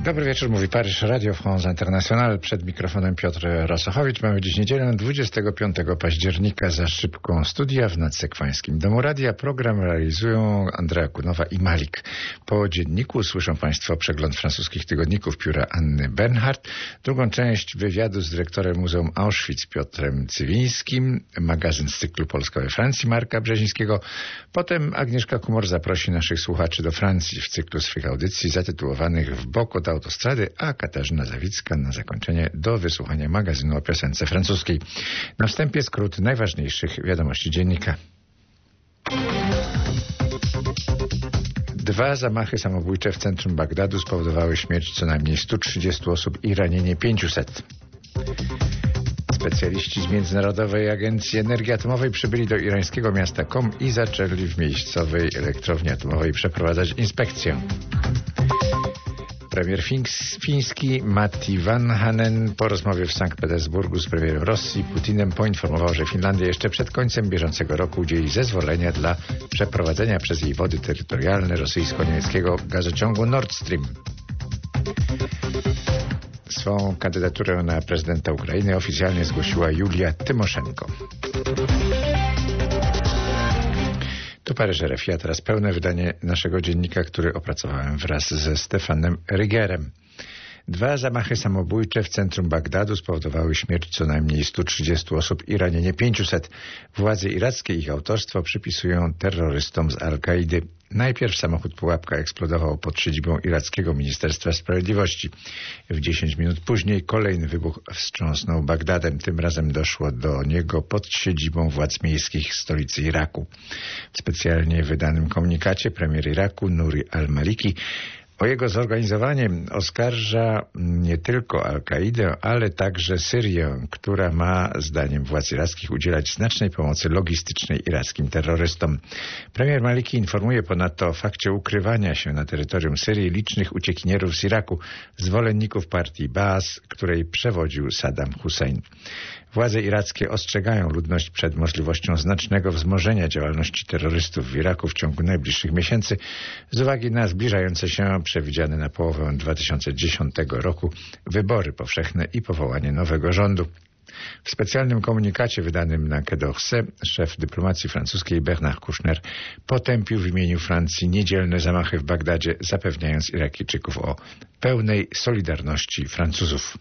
Dobry wieczór, mówi Paryż Radio France International. Przed mikrofonem Piotr Rosochowicz. Mamy dziś niedzielę 25 października za szybką studia w Nadsekwańskim Domu Radia. Program realizują Andrea Kunowa i Malik. Po dzienniku słyszą Państwo przegląd francuskich tygodników pióra Anny Bernhardt. Drugą część wywiadu z dyrektorem Muzeum Auschwitz Piotrem Cywińskim. Magazyn z cyklu Polska we Francji Marka Brzezińskiego. Potem Agnieszka Kumor zaprosi naszych słuchaczy do Francji w cyklu swych audycji zatytułowanych W bok od autostrady, a Katarzyna Zawicka na zakończenie do wysłuchania magazynu o piosence francuskiej. Na wstępie skrót najważniejszych wiadomości dziennika. 2 zamachy samobójcze w centrum Bagdadu spowodowały śmierć co najmniej 130 osób i ranienie 500. Specjaliści z Międzynarodowej Agencji Energii Atomowej przybyli do irańskiego miasta Qom i zaczęli w miejscowej elektrowni atomowej przeprowadzać inspekcję. Premier fiński Matti Vanhanen po rozmowie w Sankt Petersburgu z premierem Rosji Putinem poinformował, że Finlandia jeszcze przed końcem bieżącego roku udzieli zezwolenia dla przeprowadzenia przez jej wody terytorialne rosyjsko-niemieckiego gazociągu Nord Stream. Swą kandydaturę na prezydenta Ukrainy oficjalnie zgłosiła Julia Tymoszenko. To Paryż RFI, a teraz pełne wydanie naszego dziennika, który opracowałem wraz ze Stefanem Rygerem. 2 zamachy samobójcze w centrum Bagdadu spowodowały śmierć co najmniej 130 osób i ranienie 500. Władze irackie ich autorstwo przypisują terrorystom z Al-Kaidy. Najpierw samochód pułapka eksplodował pod siedzibą irackiego Ministerstwa Sprawiedliwości. W 10 minut później kolejny wybuch wstrząsnął Bagdadem. Tym razem doszło do niego pod siedzibą władz miejskich stolicy Iraku. W specjalnie wydanym komunikacie premier Iraku Nuri al-Maliki o jego zorganizowanie oskarża nie tylko Al-Kaidę, ale także Syrię, która ma, zdaniem władz irackich, udzielać znacznej pomocy logistycznej irackim terrorystom. Premier Maliki informuje ponadto o fakcie ukrywania się na terytorium Syrii licznych uciekinierów z Iraku, zwolenników partii Baas, której przewodził Saddam Hussein. Władze irackie ostrzegają ludność przed możliwością znacznego wzmożenia działalności terrorystów w Iraku w ciągu najbliższych miesięcy z uwagi na zbliżające się przewidziane na połowę 2010 roku wybory powszechne i powołanie nowego rządu. W specjalnym komunikacie wydanym na Quai d'Orsay szef dyplomacji francuskiej Bernard Kouchner potępił w imieniu Francji niedzielne zamachy w Bagdadzie, zapewniając Irakijczyków o pełnej solidarności Francuzów.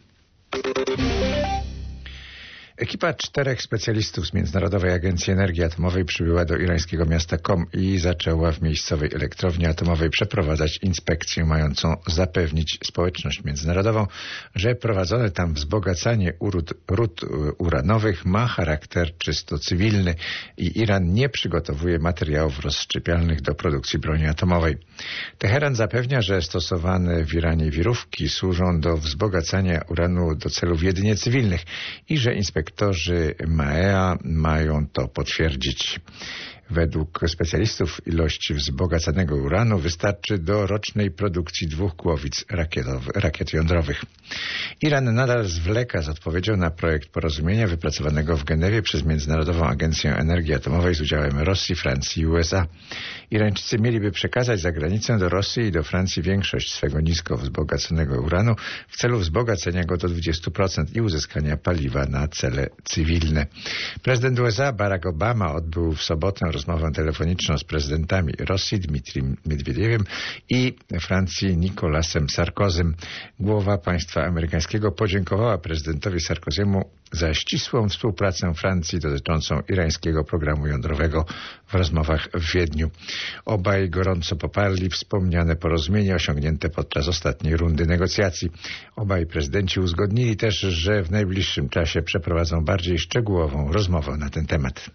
Ekipa 4 specjalistów z Międzynarodowej Agencji Energii Atomowej przybyła do irańskiego miasta Qom i zaczęła w miejscowej elektrowni atomowej przeprowadzać inspekcję mającą zapewnić społeczność międzynarodową, że prowadzone tam wzbogacanie ród uranowych ma charakter czysto cywilny i Iran nie przygotowuje materiałów rozszczepialnych do produkcji broni atomowej. Teheran zapewnia, że stosowane w Iranie wirówki służą do wzbogacania uranu do celów jedynie cywilnych i że inspektorzy MAEA mają to potwierdzić. Według specjalistów ilość wzbogacanego uranu wystarczy do rocznej produkcji 2 głowic rakiet jądrowych. Iran nadal zwleka z odpowiedzią na projekt porozumienia wypracowanego w Genewie przez Międzynarodową Agencję Energii Atomowej z udziałem Rosji, Francji i USA. Irańczycy mieliby przekazać za granicę do Rosji i do Francji większość swego nisko wzbogaconego uranu w celu wzbogacenia go do 20% i uzyskania paliwa na cele cywilne. Prezydent USA Barack Obama odbył w sobotę rozmowę telefoniczną z prezydentami Rosji Dmitrijem Miedwiediewem i Francji Nicolasem Sarkozym. Głowa państwa amerykańskiego podziękowała prezydentowi Sarkoziemu za ścisłą współpracę Francji dotyczącą irańskiego programu jądrowego w rozmowach w Wiedniu. Obaj gorąco poparli wspomniane porozumienie osiągnięte podczas ostatniej rundy negocjacji. Obaj prezydenci uzgodnili też, że w najbliższym czasie przeprowadzą bardziej szczegółową rozmowę na ten temat.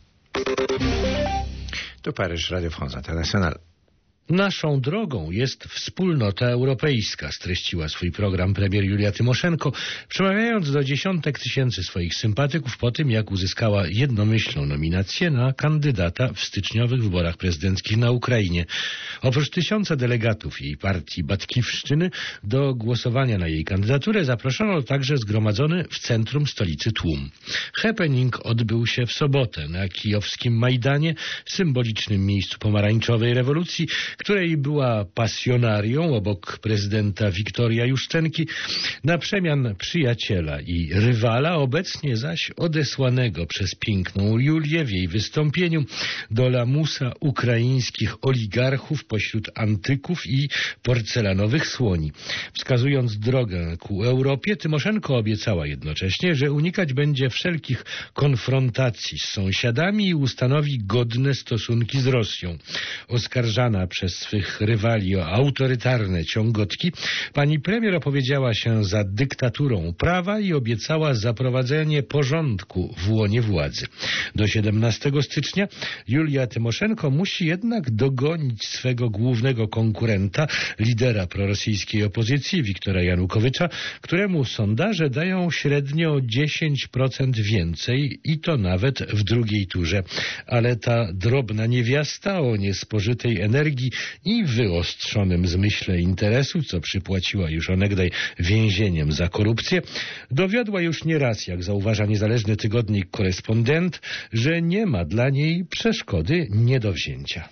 To Paryż, Radio France International. Naszą drogą jest wspólnota europejska, streściła swój program premier Julia Tymoszenko, przemawiając do dziesiątek tysięcy swoich sympatyków po tym, jak uzyskała jednomyślną nominację na kandydata w styczniowych wyborach prezydenckich na Ukrainie. Oprócz 1000 delegatów jej partii Batkivszczyny do głosowania na jej kandydaturę zaproszono także zgromadzony w centrum stolicy tłum. Happening odbył się w sobotę na kijowskim Majdanie, symbolicznym miejscu pomarańczowej rewolucji, której była pasjonarią obok prezydenta Wiktoria Juszczenki, na przemian przyjaciela i rywala, obecnie zaś odesłanego przez piękną Julię w jej wystąpieniu do lamusa ukraińskich oligarchów pośród antyków i porcelanowych słoni. Wskazując drogę ku Europie, Tymoszenko obiecała jednocześnie, że unikać będzie wszelkich konfrontacji z sąsiadami i ustanowi godne stosunki z Rosją. Oskarżana przez swych rywali o autorytarne ciągotki, pani premier opowiedziała się za dyktaturą prawa i obiecała zaprowadzenie porządku w łonie władzy. Do 17 stycznia Julia Tymoszenko musi jednak dogonić swego głównego konkurenta, lidera prorosyjskiej opozycji Wiktora Janukowycza, któremu sondaże dają średnio 10% więcej i to nawet w drugiej turze. Ale ta drobna niewiasta o niespożytej energii i wyostrzonym zmyśle interesu, co przypłaciła już onegdaj więzieniem za korupcję, dowiodła już nieraz, jak zauważa niezależny tygodnik Korespondent, że nie ma dla niej przeszkody nie do wzięcia.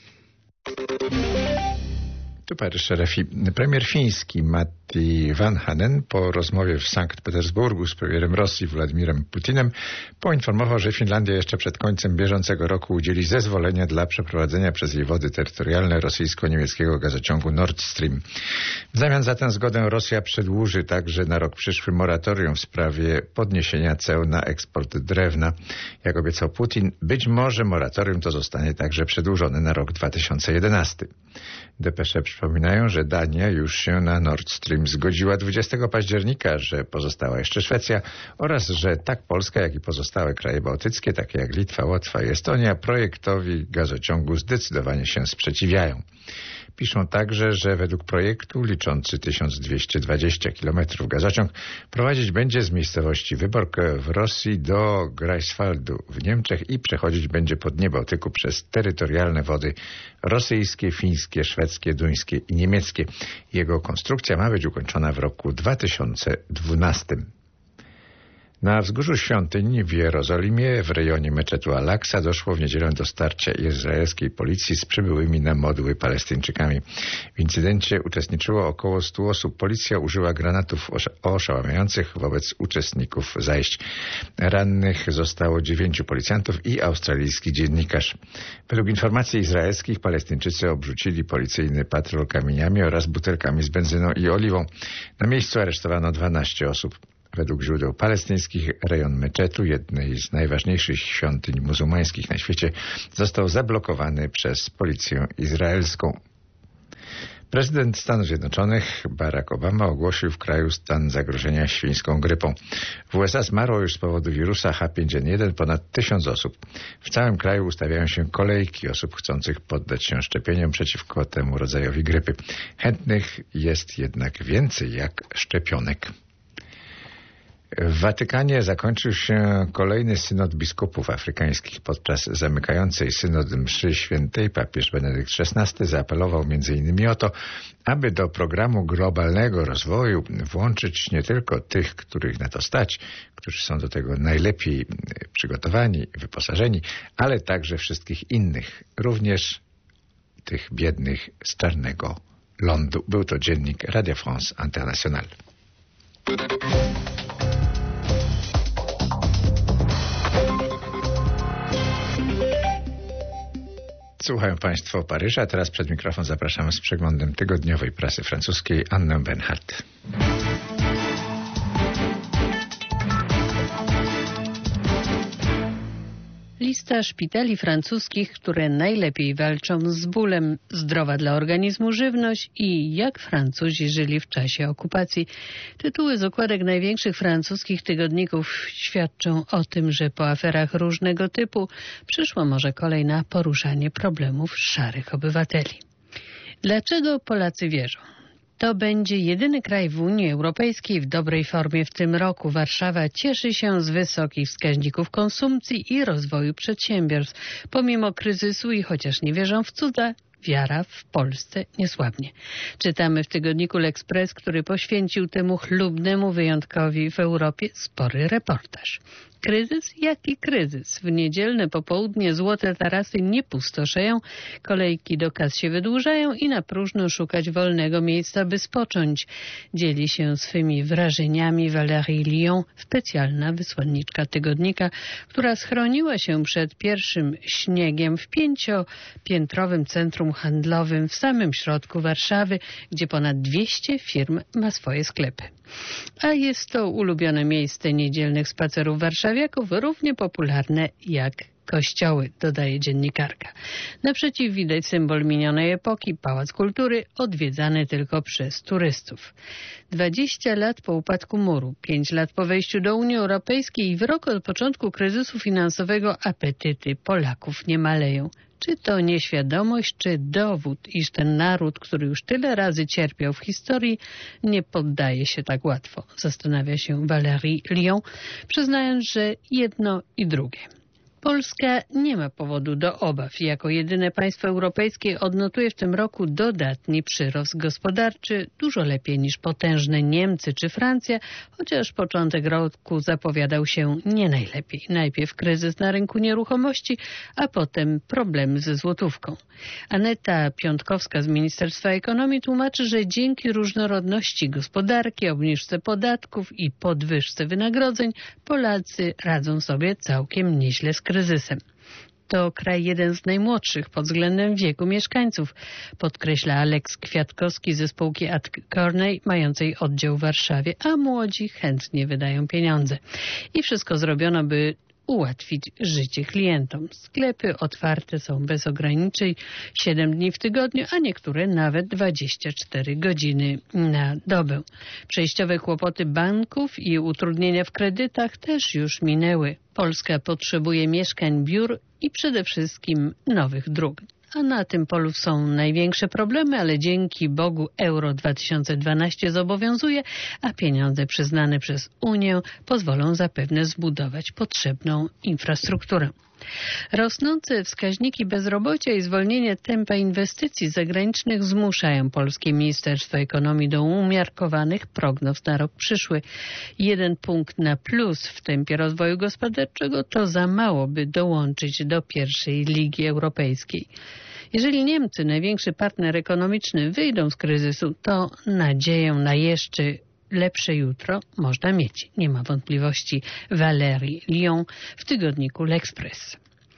Tu Paryż RFI. Premier fiński Matti Vanhanen po rozmowie w Sankt Petersburgu z premierem Rosji Władimirem Putinem poinformował, że Finlandia jeszcze przed końcem bieżącego roku udzieli zezwolenia dla przeprowadzenia przez jej wody terytorialne rosyjsko-niemieckiego gazociągu Nord Stream. W zamian za tę zgodę Rosja przedłuży także na rok przyszły moratorium w sprawie podniesienia ceł na eksport drewna. Jak obiecał Putin, być może moratorium to zostanie także przedłużone na rok 2011. Depesze przypominają, że Dania już się na Nord Stream zgodziła 20 października, że pozostała jeszcze Szwecja oraz że tak Polska, jak i pozostałe kraje bałtyckie, takie jak Litwa, Łotwa i Estonia, projektowi gazociągu zdecydowanie się sprzeciwiają. Piszą także, że według projektu liczący 1220 km gazociąg prowadzić będzie z miejscowości Wyborg w Rosji do Greifswaldu w Niemczech i przechodzić będzie po dnie Bałtyku przez terytorialne wody rosyjskie, fińskie, szwedzkie, duńskie i niemieckie. Jego konstrukcja ma być ukończona w roku 2012. Na wzgórzu świątyń w Jerozolimie w rejonie meczetu Al-Aqsa doszło w niedzielę do starcia izraelskiej policji z przybyłymi na modły Palestyńczykami. W incydencie uczestniczyło około 100 osób. Policja użyła granatów oszałamiających wobec uczestników zajść. Rannych zostało 9 policjantów i australijski dziennikarz. Według informacji izraelskich Palestyńczycy obrzucili policyjny patrol kamieniami oraz butelkami z benzyną i oliwą. Na miejscu aresztowano 12 osób. Według źródeł palestyńskich rejon meczetu, jednej z najważniejszych świątyń muzułmańskich na świecie, został zablokowany przez policję izraelską. Prezydent Stanów Zjednoczonych Barack Obama ogłosił w kraju stan zagrożenia świńską grypą. W USA zmarło już z powodu wirusa H5N1 ponad 1000 osób. W całym kraju ustawiają się kolejki osób chcących poddać się szczepieniom przeciwko temu rodzajowi grypy. Chętnych jest jednak więcej jak szczepionek. W Watykanie zakończył się kolejny synod biskupów afrykańskich. Podczas zamykającej synod mszy świętej papież Benedykt XVI zaapelował m.in. o to, aby do programu globalnego rozwoju włączyć nie tylko tych, których na to stać, którzy są do tego najlepiej przygotowani, wyposażeni, ale także wszystkich innych, również tych biednych z czarnego lądu. Był to dziennik Radio France International. Słuchają Państwo Paryża, teraz przed mikrofon zapraszamy z przeglądem tygodniowej prasy francuskiej Annę Benhardt. Lista szpitali francuskich, które najlepiej walczą z bólem, zdrowa dla organizmu żywność i jak Francuzi żyli w czasie okupacji. Tytuły z okładek największych francuskich tygodników świadczą o tym, że po aferach różnego typu przyszła może kolej na poruszanie problemów szarych obywateli. Dlaczego Polacy wierzą? To będzie jedyny kraj w Unii Europejskiej w dobrej formie w tym roku. Warszawa cieszy się z wysokich wskaźników konsumpcji i rozwoju przedsiębiorstw. Pomimo kryzysu i chociaż nie wierzą w cuda, wiara w Polsce nie słabnie. Czytamy w tygodniku L'Express, który poświęcił temu chlubnemu wyjątkowi w Europie spory reportaż. Kryzys? Jaki kryzys? W niedzielne popołudnie złote tarasy nie pustoszeją, kolejki do kas się wydłużają i na próżno szukać wolnego miejsca, by spocząć. Dzieli się swymi wrażeniami Valérie Lyon, specjalna wysłanniczka tygodnika, która schroniła się przed pierwszym śniegiem w 5-piętrowym centrum handlowym w samym środku Warszawy, gdzie ponad 200 firm ma swoje sklepy. A jest to ulubione miejsce niedzielnych spacerów warszawiaków, równie popularne jak kościoły, dodaje dziennikarka. Naprzeciw widać symbol minionej epoki, Pałac Kultury, odwiedzany tylko przez turystów. 20 lat po upadku muru, 5 lat po wejściu do Unii Europejskiej i w rok od początku kryzysu finansowego apetyty Polaków nie maleją. Czy to nieświadomość, czy dowód, iż ten naród, który już tyle razy cierpiał w historii, nie poddaje się tak łatwo? Zastanawia się Valérie Lyon, przyznając, że jedno i drugie. Polska nie ma powodu do obaw. Jako jedyne państwo europejskie odnotuje w tym roku dodatni przyrost gospodarczy, dużo lepiej niż potężne Niemcy czy Francja, chociaż początek roku zapowiadał się nie najlepiej. Najpierw kryzys na rynku nieruchomości, a potem problemy ze złotówką. Aneta Piątkowska z Ministerstwa Ekonomii tłumaczy, że dzięki różnorodności gospodarki, obniżce podatków i podwyżce wynagrodzeń Polacy radzą sobie całkiem nieźle z kryzysem. To kraj jeden z najmłodszych pod względem wieku mieszkańców, podkreśla Aleks Kwiatkowski ze spółki Ad Corney, mającej oddział w Warszawie, a młodzi chętnie wydają pieniądze. I wszystko zrobiono, by ułatwić życie klientom. Sklepy otwarte są bez ograniczeń 7 dni w tygodniu, a niektóre nawet 24 godziny na dobę. Przejściowe kłopoty banków i utrudnienia w kredytach też już minęły. Polska potrzebuje mieszkań, biur i przede wszystkim nowych dróg. A na tym polu są największe problemy, ale dzięki Bogu Euro 2012 zobowiązuje, a pieniądze przyznane przez Unię pozwolą zapewne zbudować potrzebną infrastrukturę. Rosnące wskaźniki bezrobocia i zwolnienie tempa inwestycji zagranicznych zmuszają polskie Ministerstwo Ekonomii do umiarkowanych prognoz na rok przyszły. 1 punkt na plus w tempie rozwoju gospodarczego to za mało, by dołączyć do pierwszej ligi europejskiej. Jeżeli Niemcy, największy partner ekonomiczny, wyjdą z kryzysu, to nadzieję na jeszcze lepsze jutro można mieć. Nie ma wątpliwości Valérie Lyon w tygodniku L'Express.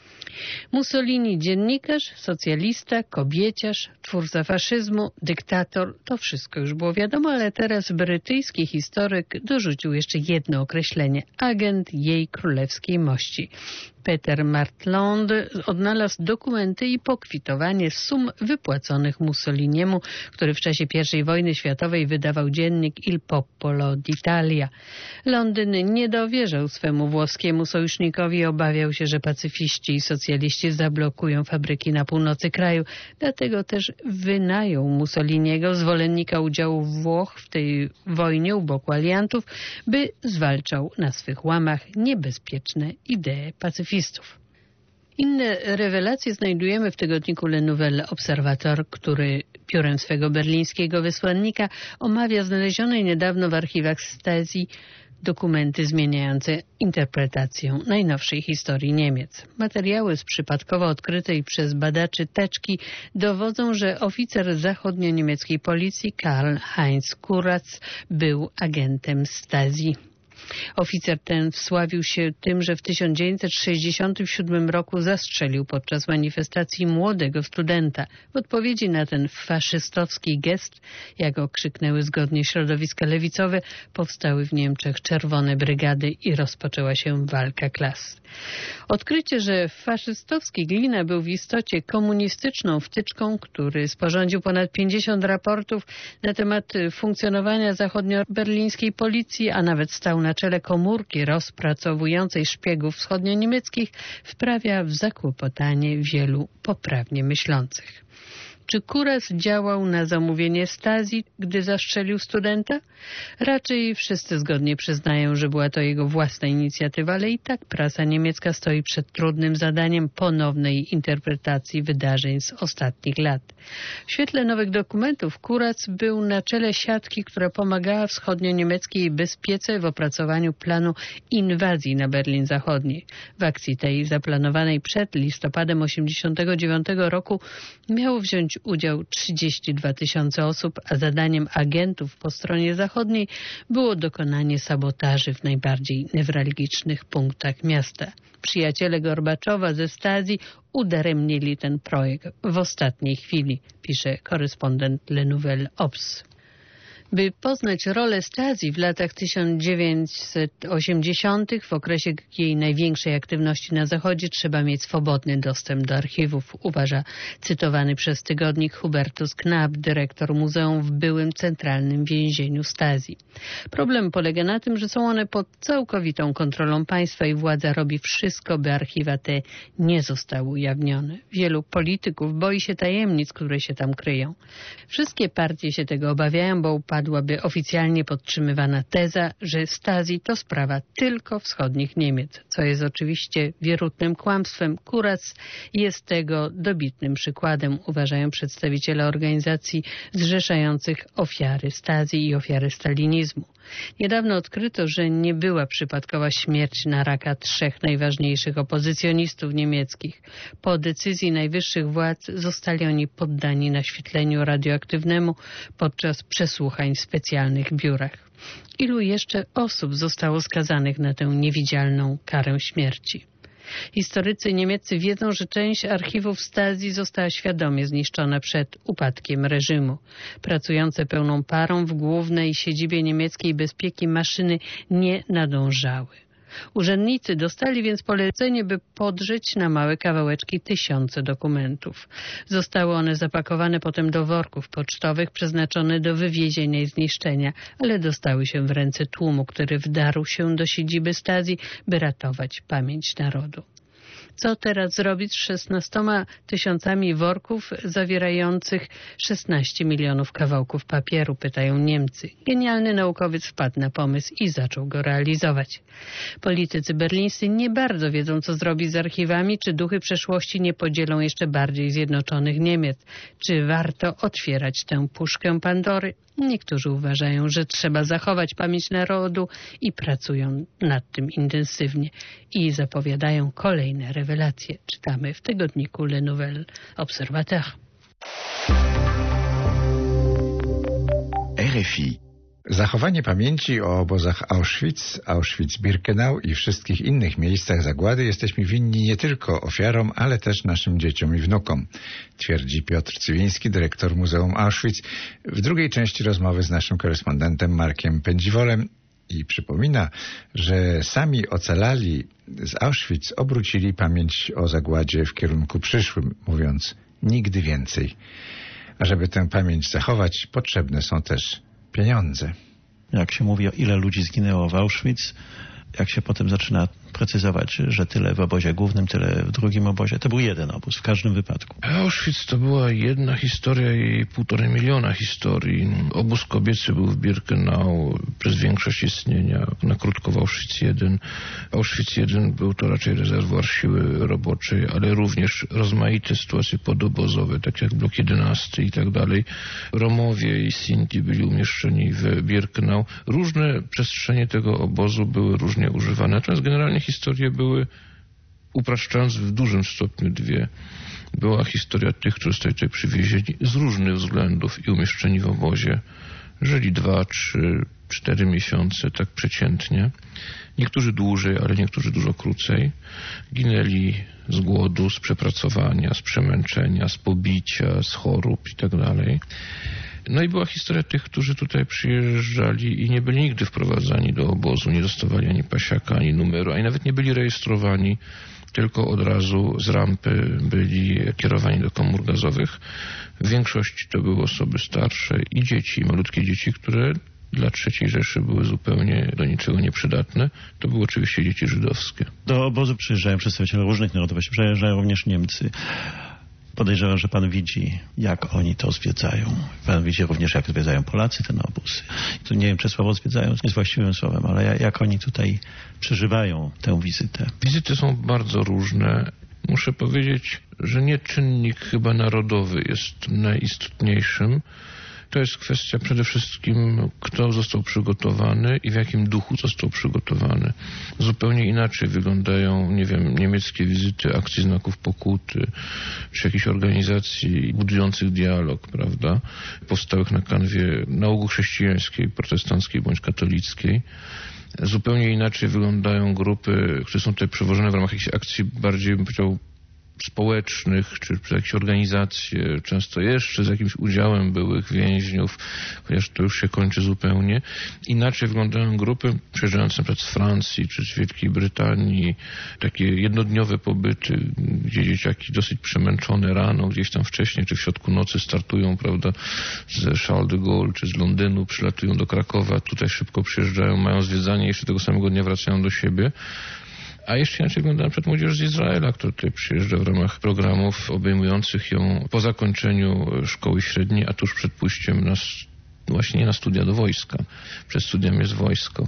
Mussolini dziennikarz, socjalista, kobieciarz, twórca faszyzmu, dyktator, to wszystko już było wiadomo, ale teraz brytyjski historyk dorzucił jeszcze jedno określenie: agent jej królewskiej mości. Peter Martland odnalazł dokumenty i pokwitowanie sum wypłaconych Mussoliniemu, który w czasie I wojny światowej wydawał dziennik Il Popolo d'Italia. Londyn nie dowierzał swemu włoskiemu sojusznikowi i obawiał się, że pacyfiści i socjaliści zablokują fabryki na północy kraju. Dlatego też wynajął Mussoliniego, zwolennika udziału Włoch w tej wojnie u boku aliantów, by zwalczał na swych łamach niebezpieczne idee pacyfistów. Inne rewelacje znajdujemy w tygodniku Le Nouvel Observateur, który piórem swego berlińskiego wysłannika omawia znalezione niedawno w archiwach Stasi dokumenty zmieniające interpretację najnowszej historii Niemiec. Materiały z przypadkowo odkrytej przez badaczy teczki dowodzą, że oficer zachodnio-niemieckiej policji Karl-Heinz Kuracz był agentem Stasi. Oficer ten wsławił się tym, że w 1967 roku zastrzelił podczas manifestacji młodego studenta. W odpowiedzi na ten faszystowski gest, jak okrzyknęły zgodnie środowiska lewicowe, powstały w Niemczech czerwone brygady i rozpoczęła się walka klas. Odkrycie, że faszystowski Glina był w istocie komunistyczną wtyczką, który sporządził ponad 50 raportów na temat funkcjonowania zachodnioberlińskiej policji, a nawet stał na czele komórki rozpracowującej szpiegów wschodnio-niemieckich, wprawia w zakłopotanie wielu poprawnie myślących. Czy Kuras działał na zamówienie Stasi, gdy zastrzelił studenta? Raczej wszyscy zgodnie przyznają, że była to jego własna inicjatywa, ale i tak prasa niemiecka stoi przed trudnym zadaniem ponownej interpretacji wydarzeń z ostatnich lat. W świetle nowych dokumentów Kuras był na czele siatki, która pomagała wschodnio-niemieckiej bezpiece w opracowaniu planu inwazji na Berlin Zachodni. W akcji tej zaplanowanej przed listopadem 1989 roku miało wziąć udział 32 000 osób, a zadaniem agentów po stronie zachodniej było dokonanie sabotaży w najbardziej newralgicznych punktach miasta. Przyjaciele Gorbaczowa ze Stasi udaremnili ten projekt w ostatniej chwili, pisze korespondent Le Nouvel Obs. By poznać rolę Stasi w latach 1980. w okresie jej największej aktywności na Zachodzie, trzeba mieć swobodny dostęp do archiwów, uważa cytowany przez tygodnik Hubertus Knapp, dyrektor muzeum w byłym centralnym więzieniu Stasi. Problem polega na tym, że są one pod całkowitą kontrolą państwa i władza robi wszystko, by archiwa te nie zostały ujawnione. Wielu polityków boi się tajemnic, które się tam kryją. Wszystkie partie się tego obawiają, bo padłaby oficjalnie podtrzymywana teza, że Stasi to sprawa tylko wschodnich Niemiec, co jest oczywiście wierutnym kłamstwem. Kuras jest tego dobitnym przykładem, uważają przedstawiciele organizacji zrzeszających ofiary Stasi i ofiary stalinizmu. Niedawno odkryto, że nie była przypadkowa śmierć na raka 3 najważniejszych opozycjonistów niemieckich. Po decyzji najwyższych władz zostali oni poddani naświetleniu radioaktywnemu podczas przesłuchań w specjalnych biurach. Ilu jeszcze osób zostało skazanych na tę niewidzialną karę śmierci? Historycy niemieccy wiedzą, że część archiwów Stasi została świadomie zniszczona przed upadkiem reżimu. Pracujące pełną parą w głównej siedzibie niemieckiej bezpieki maszyny nie nadążały. Urzędnicy dostali więc polecenie, by podrzeć na małe kawałeczki tysiące dokumentów. Zostały one zapakowane potem do worków pocztowych przeznaczone do wywiezienia i zniszczenia, ale dostały się w ręce tłumu, który wdarł się do siedziby Stasi, by ratować pamięć narodu. Co teraz zrobić z 16 000 worków zawierających 16 milionów kawałków papieru, pytają Niemcy. Genialny naukowiec wpadł na pomysł i zaczął go realizować. Politycy berlińscy nie bardzo wiedzą, co zrobić z archiwami, czy duchy przeszłości nie podzielą jeszcze bardziej zjednoczonych Niemiec. Czy warto otwierać tę puszkę Pandory? Niektórzy uważają, że trzeba zachować pamięć narodu i pracują nad tym intensywnie i zapowiadają kolejne rewelacje. Czytamy w tygodniku Le Nouvel Observateur. RFI. Zachowanie pamięci o obozach Auschwitz, Auschwitz-Birkenau i wszystkich innych miejscach zagłady jesteśmy winni nie tylko ofiarom, ale też naszym dzieciom i wnukom, twierdzi Piotr Cywiński, dyrektor Muzeum Auschwitz, w drugiej części rozmowy z naszym korespondentem Markiem Pędziwolem i przypomina, że sami ocalali z Auschwitz obrócili pamięć o zagładzie w kierunku przyszłym, mówiąc nigdy więcej. A żeby tę pamięć zachować, potrzebne są też pieniądze. Jak się mówi, o ile ludzi zginęło w Auschwitz, jak się potem zaczyna precyzować, że tyle w obozie głównym, tyle w drugim obozie. To był jeden obóz w każdym wypadku. Auschwitz to była jedna historia i 1,5 miliona historii. Obóz kobiecy był w Birkenau przez większość istnienia, na krótko w Auschwitz I. Auschwitz I był to raczej rezerwuar siły roboczej, ale również rozmaite sytuacje podobozowe, tak jak blok 11 i tak dalej. Romowie i Sinti byli umieszczeni w Birkenau. Różne przestrzenie tego obozu były różnie używane, natomiast generalnie historie były, upraszczając, w dużym stopniu dwie. Była historia tych, którzy zostali tutaj przywiezieni z różnych względów i umieszczeni w obozie. Żyli 2, 3, 4 miesiące, tak przeciętnie. Niektórzy dłużej, ale niektórzy dużo krócej. Ginęli z głodu, z przepracowania, z przemęczenia, z pobicia, z chorób i tak dalej. No i była historia tych, którzy tutaj przyjeżdżali i nie byli nigdy wprowadzani do obozu, nie dostawali ani pasiaka, ani numeru, ani nawet nie byli rejestrowani, tylko od razu z rampy byli kierowani do komór gazowych. W większości to były osoby starsze i dzieci, malutkie dzieci, które dla III Rzeszy były zupełnie do niczego nieprzydatne. To były oczywiście dzieci żydowskie. Do obozu przyjeżdżają przedstawiciele różnych narodowości, przyjeżdżają również Niemcy. Podejrzewam, że pan widzi, jak oni to zwiedzają. Pan widzi również, jak zwiedzają Polacy ten obóz. Tu nie wiem, czy słowo zwiedzają jest właściwym słowem, ale jak oni tutaj przeżywają tę wizytę. Wizyty są bardzo różne. Muszę powiedzieć, że nie czynnik chyba narodowy jest najistotniejszym. To jest kwestia przede wszystkim, kto został przygotowany i w jakim duchu został przygotowany. Zupełnie inaczej wyglądają, nie wiem, niemieckie wizyty akcji znaków pokuty, czy jakichś organizacji budujących dialog, prawda, powstałych na kanwie nauk chrześcijańskiej, protestanckiej bądź katolickiej. Zupełnie inaczej wyglądają grupy, które są tutaj przewożone w ramach jakichś akcji bardziej, bym powiedział, społecznych, czy przez jakieś organizacje, często jeszcze z jakimś udziałem byłych więźniów, chociaż to już się kończy zupełnie. Inaczej wyglądają grupy przyjeżdżające na przykład z Francji, czy z Wielkiej Brytanii, takie jednodniowe pobyty, gdzie dzieciaki dosyć przemęczone rano, gdzieś tam wcześniej, czy w środku nocy startują, prawda, z Charles de Gaulle, czy z Londynu, przylatują do Krakowa, tutaj szybko przyjeżdżają, mają zwiedzanie, jeszcze tego samego dnia wracają do siebie. A jeszcze inaczej wygląda na przykład młodzież z Izraela, która tutaj przyjeżdża w ramach programów obejmujących ją po zakończeniu szkoły średniej, a tuż przed pójściem właśnie nie na studia do wojska. Przed studiami jest wojsko.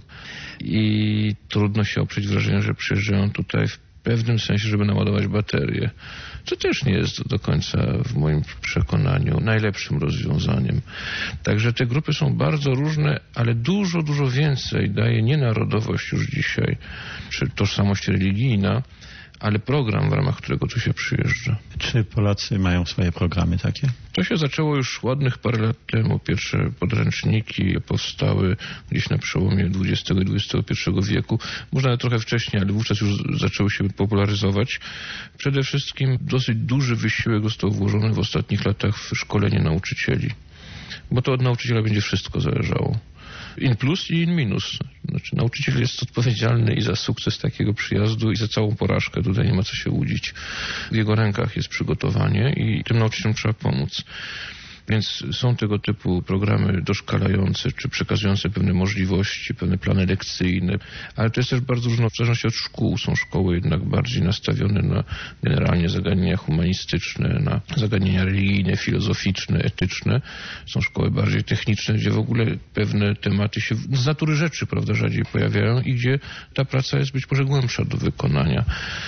I trudno się oprzeć wrażeniu, że przyjeżdżają tutaj w pewnym sensie, żeby naładować baterię. Co też nie jest do końca w moim przekonaniu najlepszym rozwiązaniem. Także te grupy są bardzo różne, ale dużo, dużo więcej daje nie narodowość już dzisiaj, czy tożsamość religijna, ale program, w ramach którego tu się przyjeżdża. Czy Polacy mają swoje programy takie? To się zaczęło już ładnych parę lat temu. Pierwsze podręczniki powstały gdzieś na przełomie XX i XXI wieku. Może nawet trochę wcześniej, ale wówczas już zaczęły się popularyzować. Przede wszystkim dosyć duży wysiłek został włożony w ostatnich latach w szkolenie nauczycieli. Bo to od nauczyciela będzie wszystko zależało. In plus i in minus. Znaczy, nauczyciel jest odpowiedzialny i za sukces takiego przyjazdu i za całą porażkę. Tutaj nie ma co się łudzić. W jego rękach jest przygotowanie i tym nauczycielom trzeba pomóc. Więc są tego typu programy doszkalające, czy przekazujące pewne możliwości, pewne plany lekcyjne, ale to jest też bardzo różno w zależności od szkół. Są szkoły jednak bardziej nastawione na generalnie zagadnienia humanistyczne, na zagadnienia religijne, filozoficzne, etyczne. Są szkoły bardziej techniczne, gdzie w ogóle pewne tematy się z natury rzeczy, prawda, rzadziej pojawiają i gdzie ta praca jest być może głębsza do wykonania.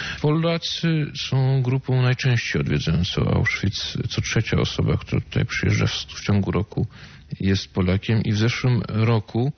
Polacy są grupą najczęściej odwiedzającą Auschwitz. Co trzecia osoba, która tutaj przyjeżdża w ciągu roku, jest Polakiem i w zeszłym roku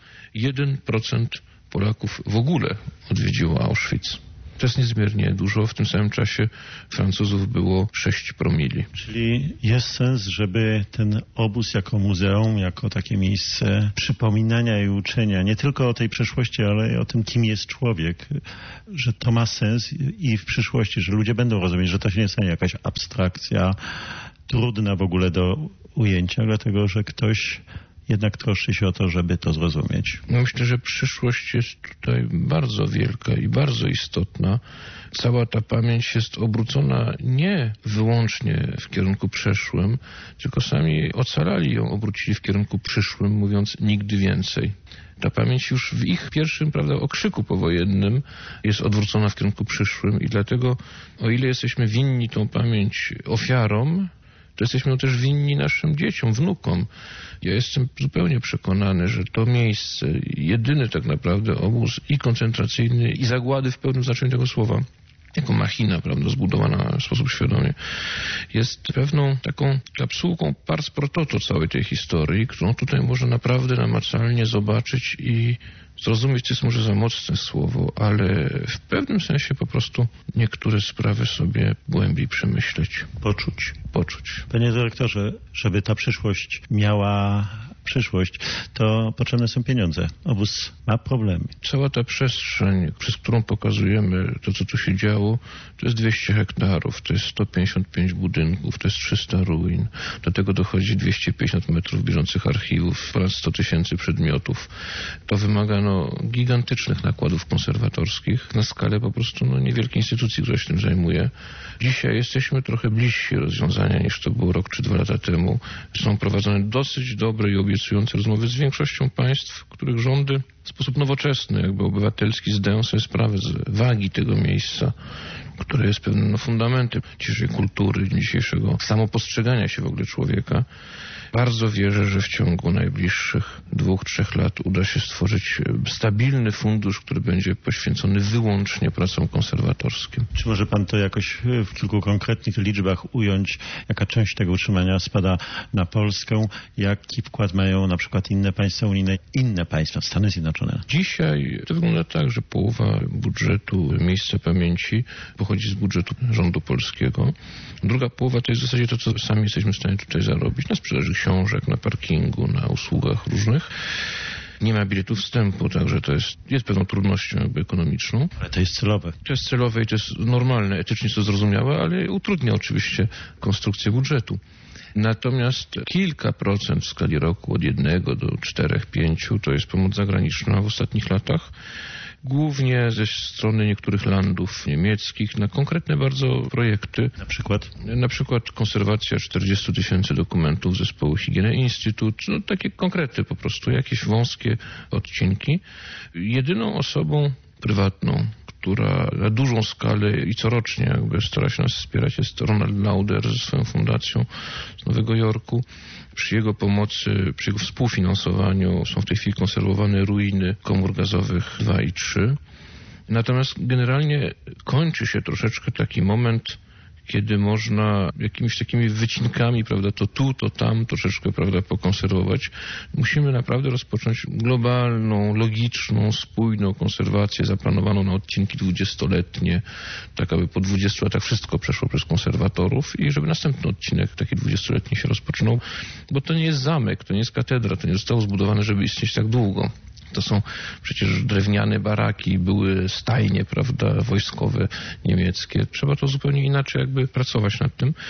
1% Polaków w ogóle odwiedziło Auschwitz. To jest niezmiernie dużo. W tym samym czasie Francuzów było 6 promili. Czyli jest sens, żeby ten obóz jako muzeum, jako takie miejsce przypominania i uczenia nie tylko o tej przeszłości, ale i o tym, kim jest człowiek, że to ma sens i w przyszłości, że ludzie będą rozumieć, że to się nie stanie jakaś abstrakcja trudna w ogóle do ujęcia, dlatego że ktoś jednak troszczy się o to, żeby to zrozumieć. Myślę, że przyszłość jest tutaj bardzo wielka i bardzo istotna. Cała ta pamięć jest obrócona nie wyłącznie w kierunku przeszłym, tylko sami ocalali ją, obrócili w kierunku przyszłym, mówiąc nigdy więcej. Ta pamięć już w ich pierwszym, prawda, okrzyku powojennym jest odwrócona w kierunku przyszłym i dlatego, o ile jesteśmy winni tą pamięć ofiarom, to jesteśmy też winni naszym dzieciom, wnukom. Ja jestem zupełnie przekonany, że to miejsce, jedyny tak naprawdę obóz i koncentracyjny, i zagłady w pełnym znaczeniu tego słowa, jako machina, prawda, zbudowana w sposób świadomy, jest pewną taką kapsułką pars pro toto całej tej historii, którą tutaj można naprawdę namacalnie zobaczyć i zrozumieć. To jest może za mocne słowo, ale w pewnym sensie po prostu niektóre sprawy sobie głębiej przemyśleć. Poczuć. Panie dyrektorze, żeby ta przyszłość miała przyszłość, to potrzebne są pieniądze. Obóz ma problemy. Cała ta przestrzeń, przez którą pokazujemy to, co tu się działo, to jest 200 hektarów, to jest 155 budynków, to jest 300 ruin. Do tego dochodzi 250 metrów bieżących archiwów, ponad 100 tysięcy przedmiotów. To wymaga gigantycznych nakładów konserwatorskich na skalę po prostu niewielkiej instytucji, która się tym zajmuje. Dzisiaj jesteśmy trochę bliżsi rozwiązania niż to było rok czy 2 lata temu. Są prowadzone dosyć dobre i obiecujące rozmowy z większością państw, których rządy w sposób nowoczesny, jakby obywatelski, zdają sobie sprawę z wagi tego miejsca które jest pewnym fundamentem dzisiejszej kultury, dzisiejszego samopostrzegania się w ogóle człowieka. Bardzo wierzę, że w ciągu najbliższych 2-3 lat uda się stworzyć stabilny fundusz, który będzie poświęcony wyłącznie pracom konserwatorskim. Czy może pan to jakoś w kilku konkretnych liczbach ująć, jaka część tego utrzymania spada na Polskę, jaki wkład mają na przykład inne państwa unijne, inne państwa, Stany Zjednoczone? Dzisiaj to wygląda tak, że połowa budżetu Miejsca Pamięci pochodzi z budżetu rządu polskiego. Druga połowa to jest w zasadzie to, co sami jesteśmy w stanie tutaj zarobić na sprzedaży książek, na parkingu, na usługach różnych. Nie ma biletów wstępu, także to jest pewną trudnością jakby ekonomiczną. Ale to jest celowe. To jest celowe i to jest normalne, etycznie to zrozumiałe, ale utrudnia oczywiście konstrukcję budżetu. Natomiast kilka procent w skali roku od 1 do 4, 5 to jest pomoc zagraniczna w ostatnich latach. Głównie ze strony niektórych landów niemieckich na konkretne bardzo projekty. Na przykład konserwacja 40 000 dokumentów zespołu Higieny Instytut. No, takie konkrety po prostu, jakieś wąskie odcinki. Jedyną osobą prywatną, która na dużą skalę i corocznie jakby stara się nas wspierać, jest Ronald Lauder ze swoją fundacją z Nowego Jorku. Przy jego pomocy, przy jego współfinansowaniu są w tej chwili konserwowane ruiny komór gazowych 2 i 3. Natomiast generalnie kończy się troszeczkę taki moment, kiedy można jakimiś takimi wycinkami, prawda, to tu, to tam troszeczkę, prawda, pokonserwować. Musimy naprawdę rozpocząć globalną, logiczną, spójną konserwację zaplanowaną na odcinki 20-letnie, tak aby po 20 latach wszystko przeszło przez konserwatorów i żeby następny odcinek taki 20-letni się rozpoczynał, bo to nie jest zamek, to nie jest katedra, to nie zostało zbudowane, żeby istnieć tak długo. To są przecież drewniane baraki, były stajnie, prawda, wojskowe niemieckie. Trzeba to zupełnie inaczej jakby pracować nad tym.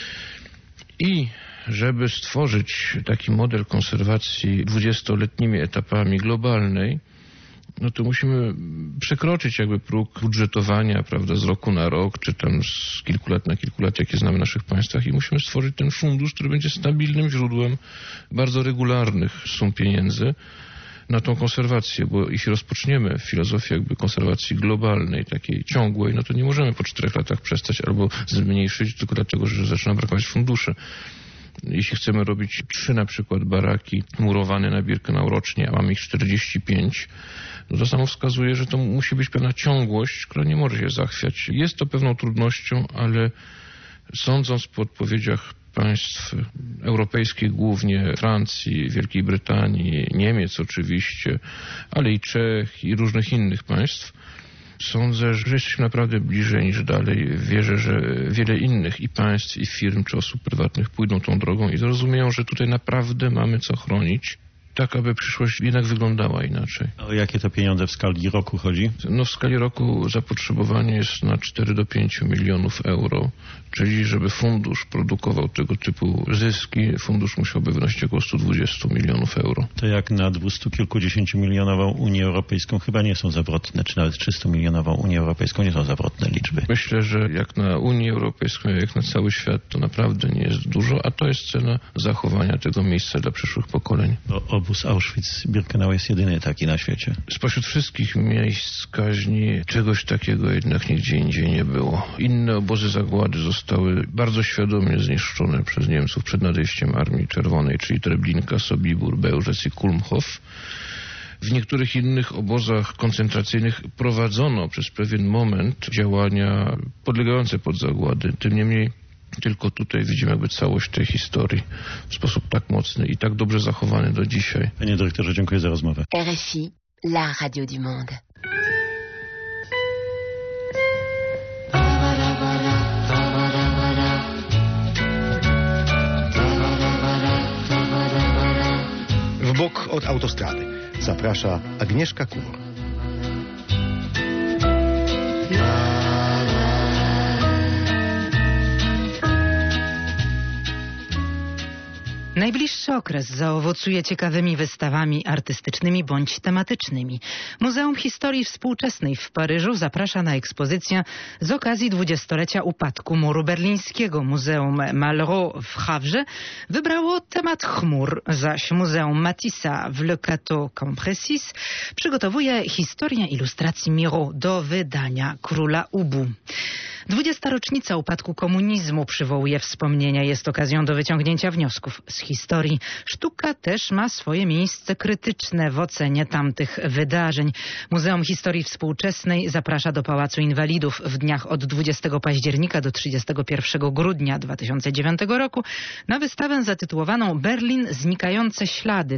I żeby stworzyć taki model konserwacji 20-letnimi etapami globalnej, no to musimy przekroczyć jakby próg budżetowania, prawda, z roku na rok, czy tam z kilku lat na kilku lat, jakie znamy w naszych państwach, i musimy stworzyć ten fundusz, który będzie stabilnym źródłem bardzo regularnych sum pieniędzy na tą konserwację, bo jeśli rozpoczniemy filozofię jakby konserwacji globalnej, takiej ciągłej, no to nie możemy po 4 latach przestać albo zmniejszyć tylko dlatego, że zaczyna brakować funduszy. Jeśli chcemy robić 3 na przykład baraki murowane na Birkenau rocznie, a mamy ich 45, no to samo wskazuje, że to musi być pewna ciągłość, która nie może się zachwiać. Jest to pewną trudnością, ale sądząc po odpowiedziach państw europejskich, głównie Francji, Wielkiej Brytanii, Niemiec oczywiście, ale i Czech i różnych innych państw, sądzę, że jesteśmy naprawdę bliżej niż dalej. Wierzę, że wiele innych i państw, i firm, czy osób prywatnych pójdą tą drogą i zrozumieją, że tutaj naprawdę mamy co chronić, tak aby przyszłość jednak wyglądała inaczej. A o jakie to pieniądze w skali roku chodzi? No w skali roku zapotrzebowanie jest na 4 do 5 milionów euro, czyli żeby fundusz produkował tego typu zyski, fundusz musiałby wynosić około 120 milionów euro. To jak na 200 kilkudziesięciu milionową Unię Europejską chyba nie są zawrotne, czy nawet 300 milionową Unię Europejską nie są zawrotne liczby. Myślę, że jak na Unię Europejską, jak na cały świat, to naprawdę nie jest dużo, a to jest cena zachowania tego miejsca dla przyszłych pokoleń. Obóz Auschwitz-Birkenau jest jedyny taki na świecie. Spośród wszystkich miejsc kaźni czegoś takiego jednak nigdzie indziej nie było. Inne obozy zagłady zostały bardzo świadomie zniszczone przez Niemców przed nadejściem Armii Czerwonej, czyli Treblinka, Sobibór, Bełżec i Kulmhof. W niektórych innych obozach koncentracyjnych prowadzono przez pewien moment działania podlegające pod zagłady. Tym niemniej tylko tutaj widzimy jakby całość tej historii w sposób tak mocny i tak dobrze zachowany do dzisiaj. Panie dyrektorze, dziękuję za rozmowę. RFI, la radio du monde. W bok od autostrady zaprasza Agnieszka Kumor. Najbliższy okres zaowocuje ciekawymi wystawami artystycznymi bądź tematycznymi. Muzeum Historii Współczesnej w Paryżu zaprasza na ekspozycję z okazji 20-lecia upadku muru berlińskiego. Muzeum Malraux w Havrze wybrało temat chmur, zaś Muzeum Matissa w Le Cateau Cambrésis przygotowuje historię ilustracji Miro do wydania Króla Ubu. 20. rocznica upadku komunizmu przywołuje wspomnienia, jest okazją do wyciągnięcia wniosków z historii. Sztuka też ma swoje miejsce krytyczne w ocenie tamtych wydarzeń. Muzeum Historii Współczesnej zaprasza do Pałacu Inwalidów w dniach od 20 października do 31 grudnia 2009 roku na wystawę zatytułowaną Berlin – znikające ślady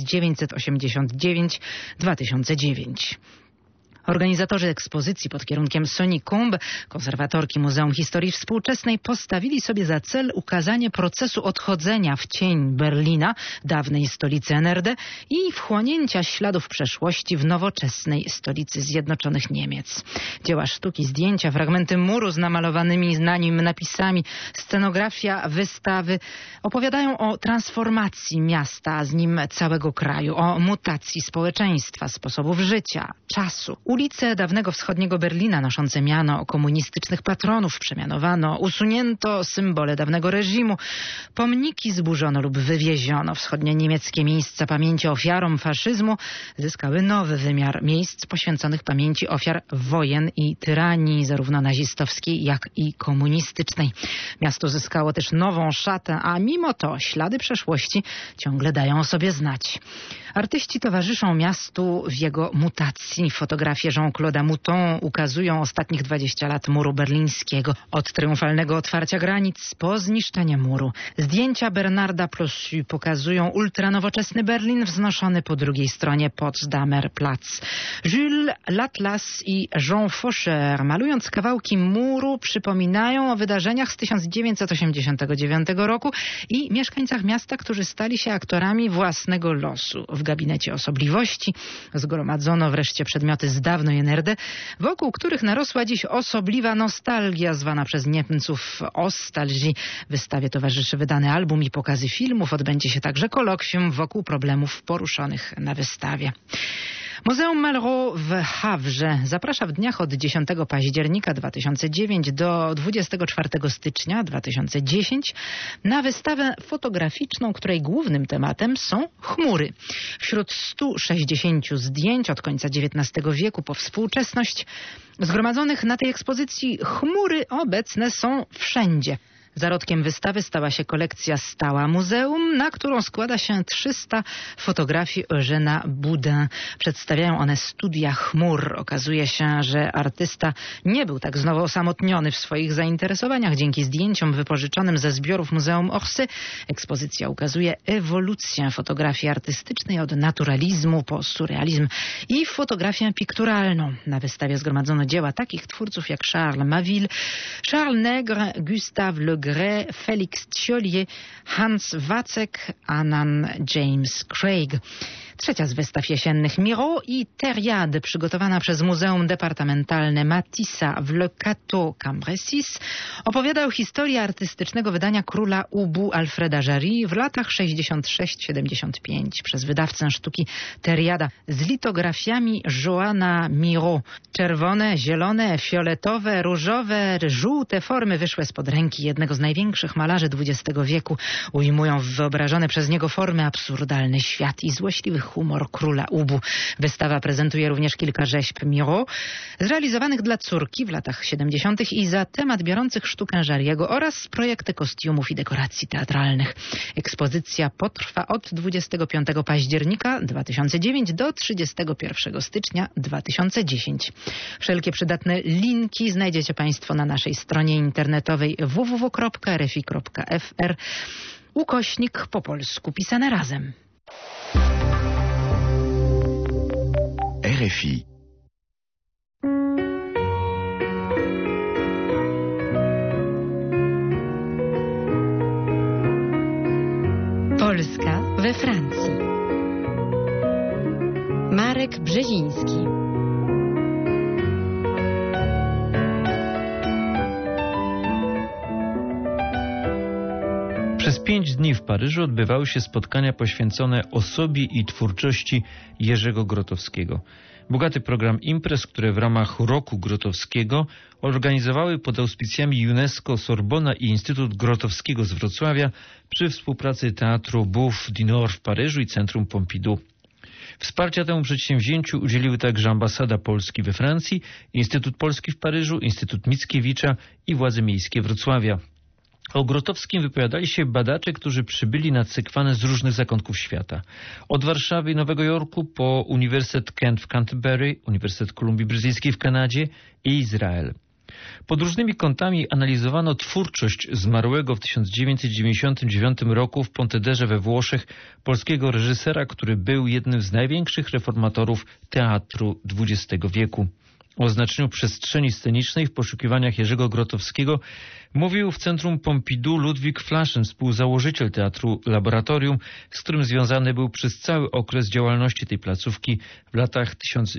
1989-2009. Organizatorzy ekspozycji pod kierunkiem Soni Kumb, konserwatorki Muzeum Historii Współczesnej, postawili sobie za cel ukazanie procesu odchodzenia w cień Berlina, dawnej stolicy NRD, i wchłonięcia śladów przeszłości w nowoczesnej stolicy Zjednoczonych Niemiec. Dzieła sztuki, zdjęcia, fragmenty muru z namalowanymi na nim napisami, scenografia wystawy opowiadają o transformacji miasta, a z nim całego kraju, o mutacji społeczeństwa, sposobów życia, czasu. Ulice dawnego wschodniego Berlina noszące miano komunistycznych patronów przemianowano, usunięto symbole dawnego reżimu, pomniki zburzono lub wywieziono. Wschodnio-niemieckie miejsca pamięci ofiarom faszyzmu zyskały nowy wymiar miejsc poświęconych pamięci ofiar wojen i tyranii, zarówno nazistowskiej, jak i komunistycznej. Miasto zyskało też nową szatę, a mimo to ślady przeszłości ciągle dają o sobie znać. Artyści towarzyszą miastu w jego mutacji. Fotografie Jean-Claude'a Mouton ukazują ostatnich 20 lat muru berlińskiego. Od triumfalnego otwarcia granic po zniszczenie muru. Zdjęcia Bernarda Plossu pokazują ultranowoczesny Berlin wznoszony po drugiej stronie Potsdamer Platz. Jules Latlas i Jean Faucher, malując kawałki muru, przypominają o wydarzeniach z 1989 roku i mieszkańcach miasta, którzy stali się aktorami własnego losu. W gabinecie osobliwości zgromadzono wreszcie przedmioty z dawnej NRD, wokół których narosła dziś osobliwa nostalgia, zwana przez Niemców Ostalgie. Wystawie towarzyszy wydany album i pokazy filmów. Odbędzie się także kolokwium wokół problemów poruszonych na wystawie. Muzeum Malraux w Havrze zaprasza w dniach od 10 października 2009 do 24 stycznia 2010 na wystawę fotograficzną, której głównym tematem są chmury. Wśród 160 zdjęć od końca XIX wieku po współczesność zgromadzonych na tej ekspozycji chmury obecne są wszędzie. Zarodkiem wystawy stała się kolekcja stała muzeum, na którą składa się 300 fotografii Eugène'a Boudin. Przedstawiają one studia chmur. Okazuje się, że artysta nie był tak znowu osamotniony w swoich zainteresowaniach. Dzięki zdjęciom wypożyczonym ze zbiorów Muzeum Orsay ekspozycja ukazuje ewolucję fotografii artystycznej od naturalizmu po surrealizm i fotografię pikturalną. Na wystawie zgromadzono dzieła takich twórców jak Charles Maville, Charles Nègre, Gustave Le Gray, Félix Thiollier, Hans Wacek, Annan James Craig. Trzecia z wystaw jesiennych Miro i Teriade, przygotowana przez Muzeum Departamentalne Matissa w Le Cateau Cambrésis, opowiada o historii artystycznego wydania Króla Ubu Alfreda Jarry w latach 66-75 przez wydawcę sztuki Teriada z litografiami Joana Miro. Czerwone, zielone, fioletowe, różowe, żółte formy wyszłe spod ręki jednego z największych malarzy XX wieku. Ujmują w wyobrażone przez niego formy absurdalny świat i złośliwy humor Króla Ubu. Wystawa prezentuje również kilka rzeźb Miro zrealizowanych dla córki w latach 70. i za temat biorących sztukę Jarry'ego oraz projekty kostiumów i dekoracji teatralnych. Ekspozycja potrwa od 25 października 2009 do 31 stycznia 2010. Wszelkie przydatne linki znajdziecie Państwo na naszej stronie internetowej www.rfi.fr / po polsku pisane razem. RFI. Polska we Francji. Marek Brzeziński. Przez 5 dni w Paryżu odbywały się spotkania poświęcone osobie i twórczości Jerzego Grotowskiego. Bogaty program imprez, które w ramach Roku Grotowskiego organizowały pod auspicjami UNESCO Sorbona i Instytut Grotowskiego z Wrocławia przy współpracy Teatru Bouffe du Nord w Paryżu i Centrum Pompidou. Wsparcia temu przedsięwzięciu udzieliły także Ambasada Polski we Francji, Instytut Polski w Paryżu, Instytut Mickiewicza i władze miejskie Wrocławia. O Grotowskim wypowiadali się badacze, którzy przybyli na Cykwanę z różnych zakątków świata. Od Warszawy i Nowego Jorku po Uniwersytet Kent w Canterbury, Uniwersytet Kolumbii Brytyjskiej w Kanadzie i Izrael. Pod różnymi kątami analizowano twórczość zmarłego w 1999 roku w Pontederze we Włoszech polskiego reżysera, który był jednym z największych reformatorów teatru XX wieku. O znaczeniu przestrzeni scenicznej w poszukiwaniach Jerzego Grotowskiego mówił w Centrum Pompidou Ludwik Flaschen, współzałożyciel Teatru Laboratorium, z którym związany był przez cały okres działalności tej placówki w latach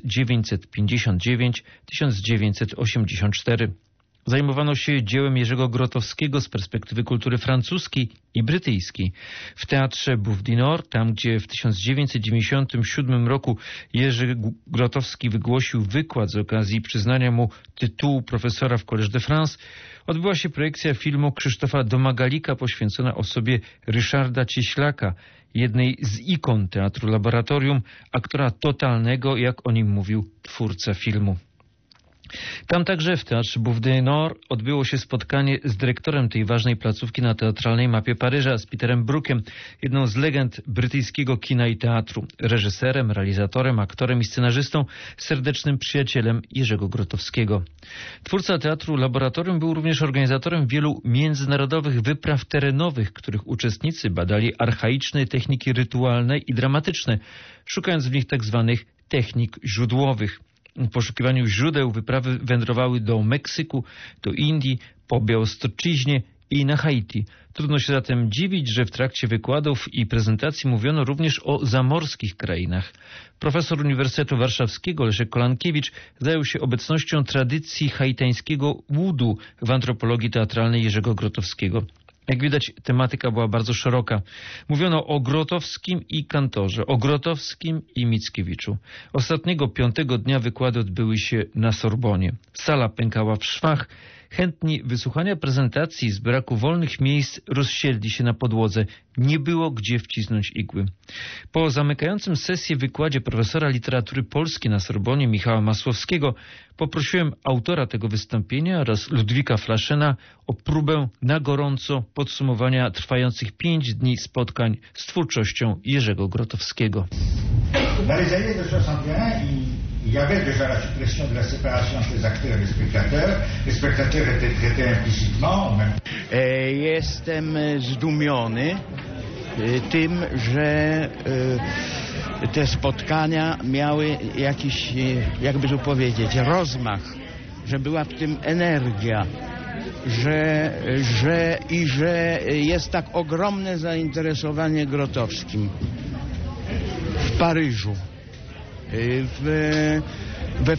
1959-1984. Zajmowano się dziełem Jerzego Grotowskiego z perspektywy kultury francuskiej i brytyjskiej. W Teatrze Bouffe du Nord, tam gdzie w 1997 roku Jerzy Grotowski wygłosił wykład z okazji przyznania mu tytułu profesora w Collège de France, odbyła się projekcja filmu Krzysztofa Domagalika poświęcona osobie Ryszarda Cieślaka, jednej z ikon Teatru Laboratorium, aktora totalnego, jak o nim mówił twórca filmu. Tam także w Teatrze Bouffe du Nord odbyło się spotkanie z dyrektorem tej ważnej placówki na teatralnej mapie Paryża, z Peterem Brookiem, jedną z legend brytyjskiego kina i teatru, reżyserem, realizatorem, aktorem i scenarzystą, serdecznym przyjacielem Jerzego Grotowskiego. Twórca Teatru Laboratorium był również organizatorem wielu międzynarodowych wypraw terenowych, których uczestnicy badali archaiczne techniki rytualne i dramatyczne, szukając w nich tzw. technik źródłowych. W poszukiwaniu źródeł wyprawy wędrowały do Meksyku, do Indii, po Białostoczyźnie i na Haiti. Trudno się zatem dziwić, że w trakcie wykładów i prezentacji mówiono również o zamorskich krainach. Profesor Uniwersytetu Warszawskiego Leszek Kolankiewicz zajął się obecnością tradycji haitańskiego wudu w antropologii teatralnej Jerzego Grotowskiego. Jak widać, tematyka była bardzo szeroka. Mówiono o Grotowskim i kantorze, o Grotowskim i Mickiewiczu. Ostatniego 5. dnia wykłady odbyły się na Sorbonie. Sala pękała w szwach. Chętni wysłuchania prezentacji z braku wolnych miejsc rozsiedli się na podłodze. Nie było gdzie wcisnąć igły. Po zamykającym sesję wykładzie profesora literatury polskiej na Sorbonie Michała Masłowskiego poprosiłem autora tego wystąpienia oraz Ludwika Flaschena o próbę na gorąco podsumowania trwających 5 dni spotkań z twórczością Jerzego Grotowskiego. Il y avait déjà la suppression de la séparation entre les acteurs et les spectateurs. Les spectateurs étaient traités implicitement. Jestem zdumiony tym, że te spotkania miały jakiś, jakby tu powiedzieć, rozmach, że była w tym energia, że jest tak ogromne zainteresowanie Grotowskim w Paryżu. We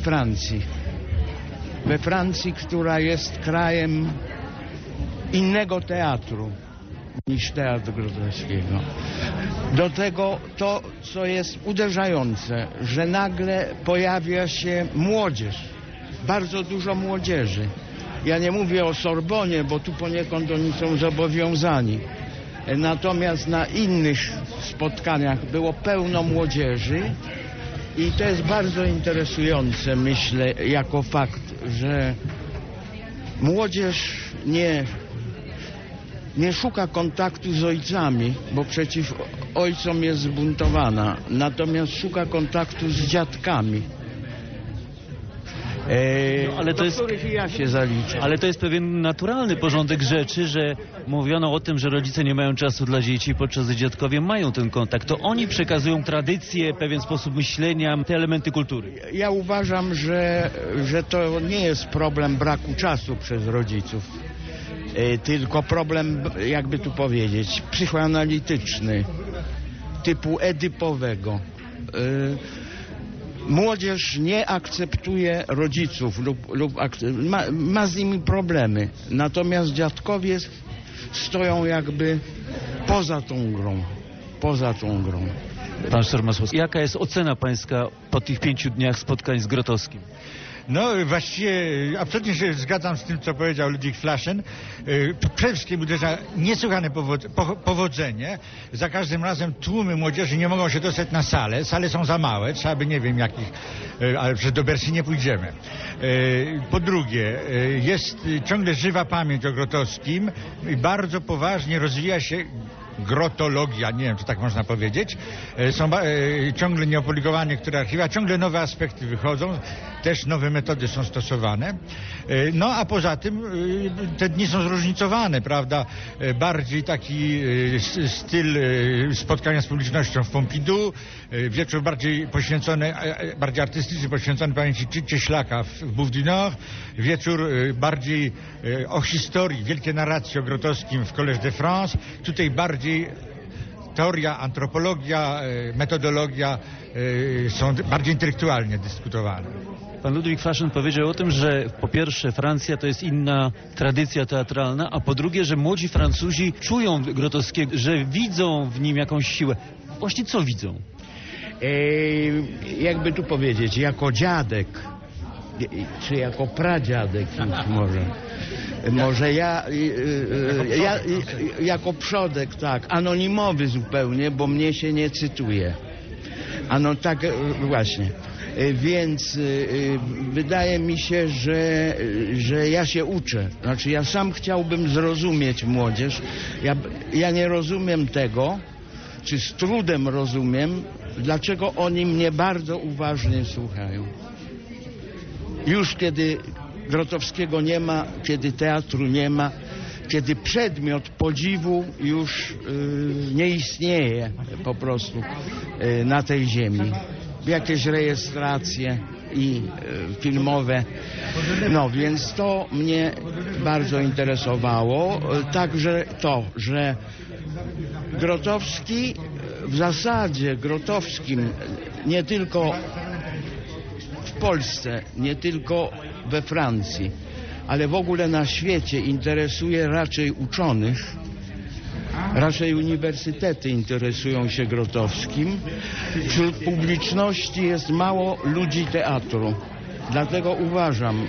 Francji, która jest krajem innego teatru niż teatr Grotowskiego. Do tego to, co jest uderzające, że nagle pojawia się młodzież, bardzo dużo młodzieży. Ja nie mówię o Sorbonie, bo tu poniekąd oni są zobowiązani. Natomiast na innych spotkaniach było pełno młodzieży. I to jest bardzo interesujące, myślę, jako fakt, że młodzież nie szuka kontaktu z ojcami, bo przeciw ojcom jest zbuntowana, natomiast szuka kontaktu z dziadkami. Ale to jest, ja się zaliczę. Ale to jest pewien naturalny porządek rzeczy, że mówiono o tym, że rodzice nie mają czasu dla dzieci, podczas gdy dziadkowie mają ten kontakt. To oni przekazują tradycję, pewien sposób myślenia, te elementy kultury. Ja uważam, że to nie jest problem braku czasu przez rodziców, tylko problem, jakby tu powiedzieć, psychoanalityczny, typu edypowego. Młodzież nie akceptuje rodziców lub ma z nimi problemy. Natomiast dziadkowie stoją jakby poza tą grą. Pan Masłowski, jaka jest ocena pańska po tych 5 dniach spotkań z Grotowskim? No właściwie absolutnie się zgadzam z tym, co powiedział Ludwig Flaschen. Przede wszystkim uderza niesłychane powodzenie. Za każdym razem tłumy młodzieży nie mogą się dostać na salę. Sale są za małe, trzeba by nie wiem jakich, ale przecież do Bercy nie pójdziemy. Po drugie, jest ciągle żywa pamięć o Grotowskim i bardzo poważnie rozwija się grotologia, nie wiem, czy tak można powiedzieć. Są ciągle nieopublikowane niektóre archiwa, ciągle nowe aspekty wychodzą, też nowe metody są stosowane. No a poza tym te dni są zróżnicowane, prawda? Bardziej taki styl spotkania z publicznością w Pompidou, wieczór bardziej poświęcony, bardziej artystyczny, poświęcony pamięci Cieślaka w Bouffe du Nord, wieczór bardziej o historii, wielkie narracje o Grotowskim w Collège de France, tutaj bardziej teoria, antropologia, metodologia są bardziej intelektualnie dyskutowane. Pan Ludwig Flaschen powiedział o tym, że po pierwsze Francja to jest inna tradycja teatralna, a po drugie, że młodzi Francuzi czują Grotowskiego, że widzą w nim jakąś siłę. Właśnie co widzą? Jakby tu powiedzieć, jako dziadek, czy jako pradziadek może ja jako przodek, tak, anonimowy zupełnie, bo mnie się nie cytuje. Ano tak właśnie. Więc wydaje mi się, że ja się uczę. Znaczy ja sam chciałbym zrozumieć młodzież. Ja nie rozumiem tego, czy z trudem rozumiem, dlaczego oni mnie bardzo uważnie słuchają. Już kiedy Grotowskiego nie ma, kiedy teatru nie ma, kiedy przedmiot podziwu już nie istnieje po prostu na tej ziemi. Jakieś rejestracje i filmowe. No więc to mnie bardzo interesowało. Także to, że Grotowski w zasadzie Grotowskim nie tylko w Polsce, nie tylko we Francji, ale w ogóle na świecie interesuje raczej uczonych, raczej uniwersytety interesują się Grotowskim. Wśród publiczności jest mało ludzi teatru. Dlatego uważam,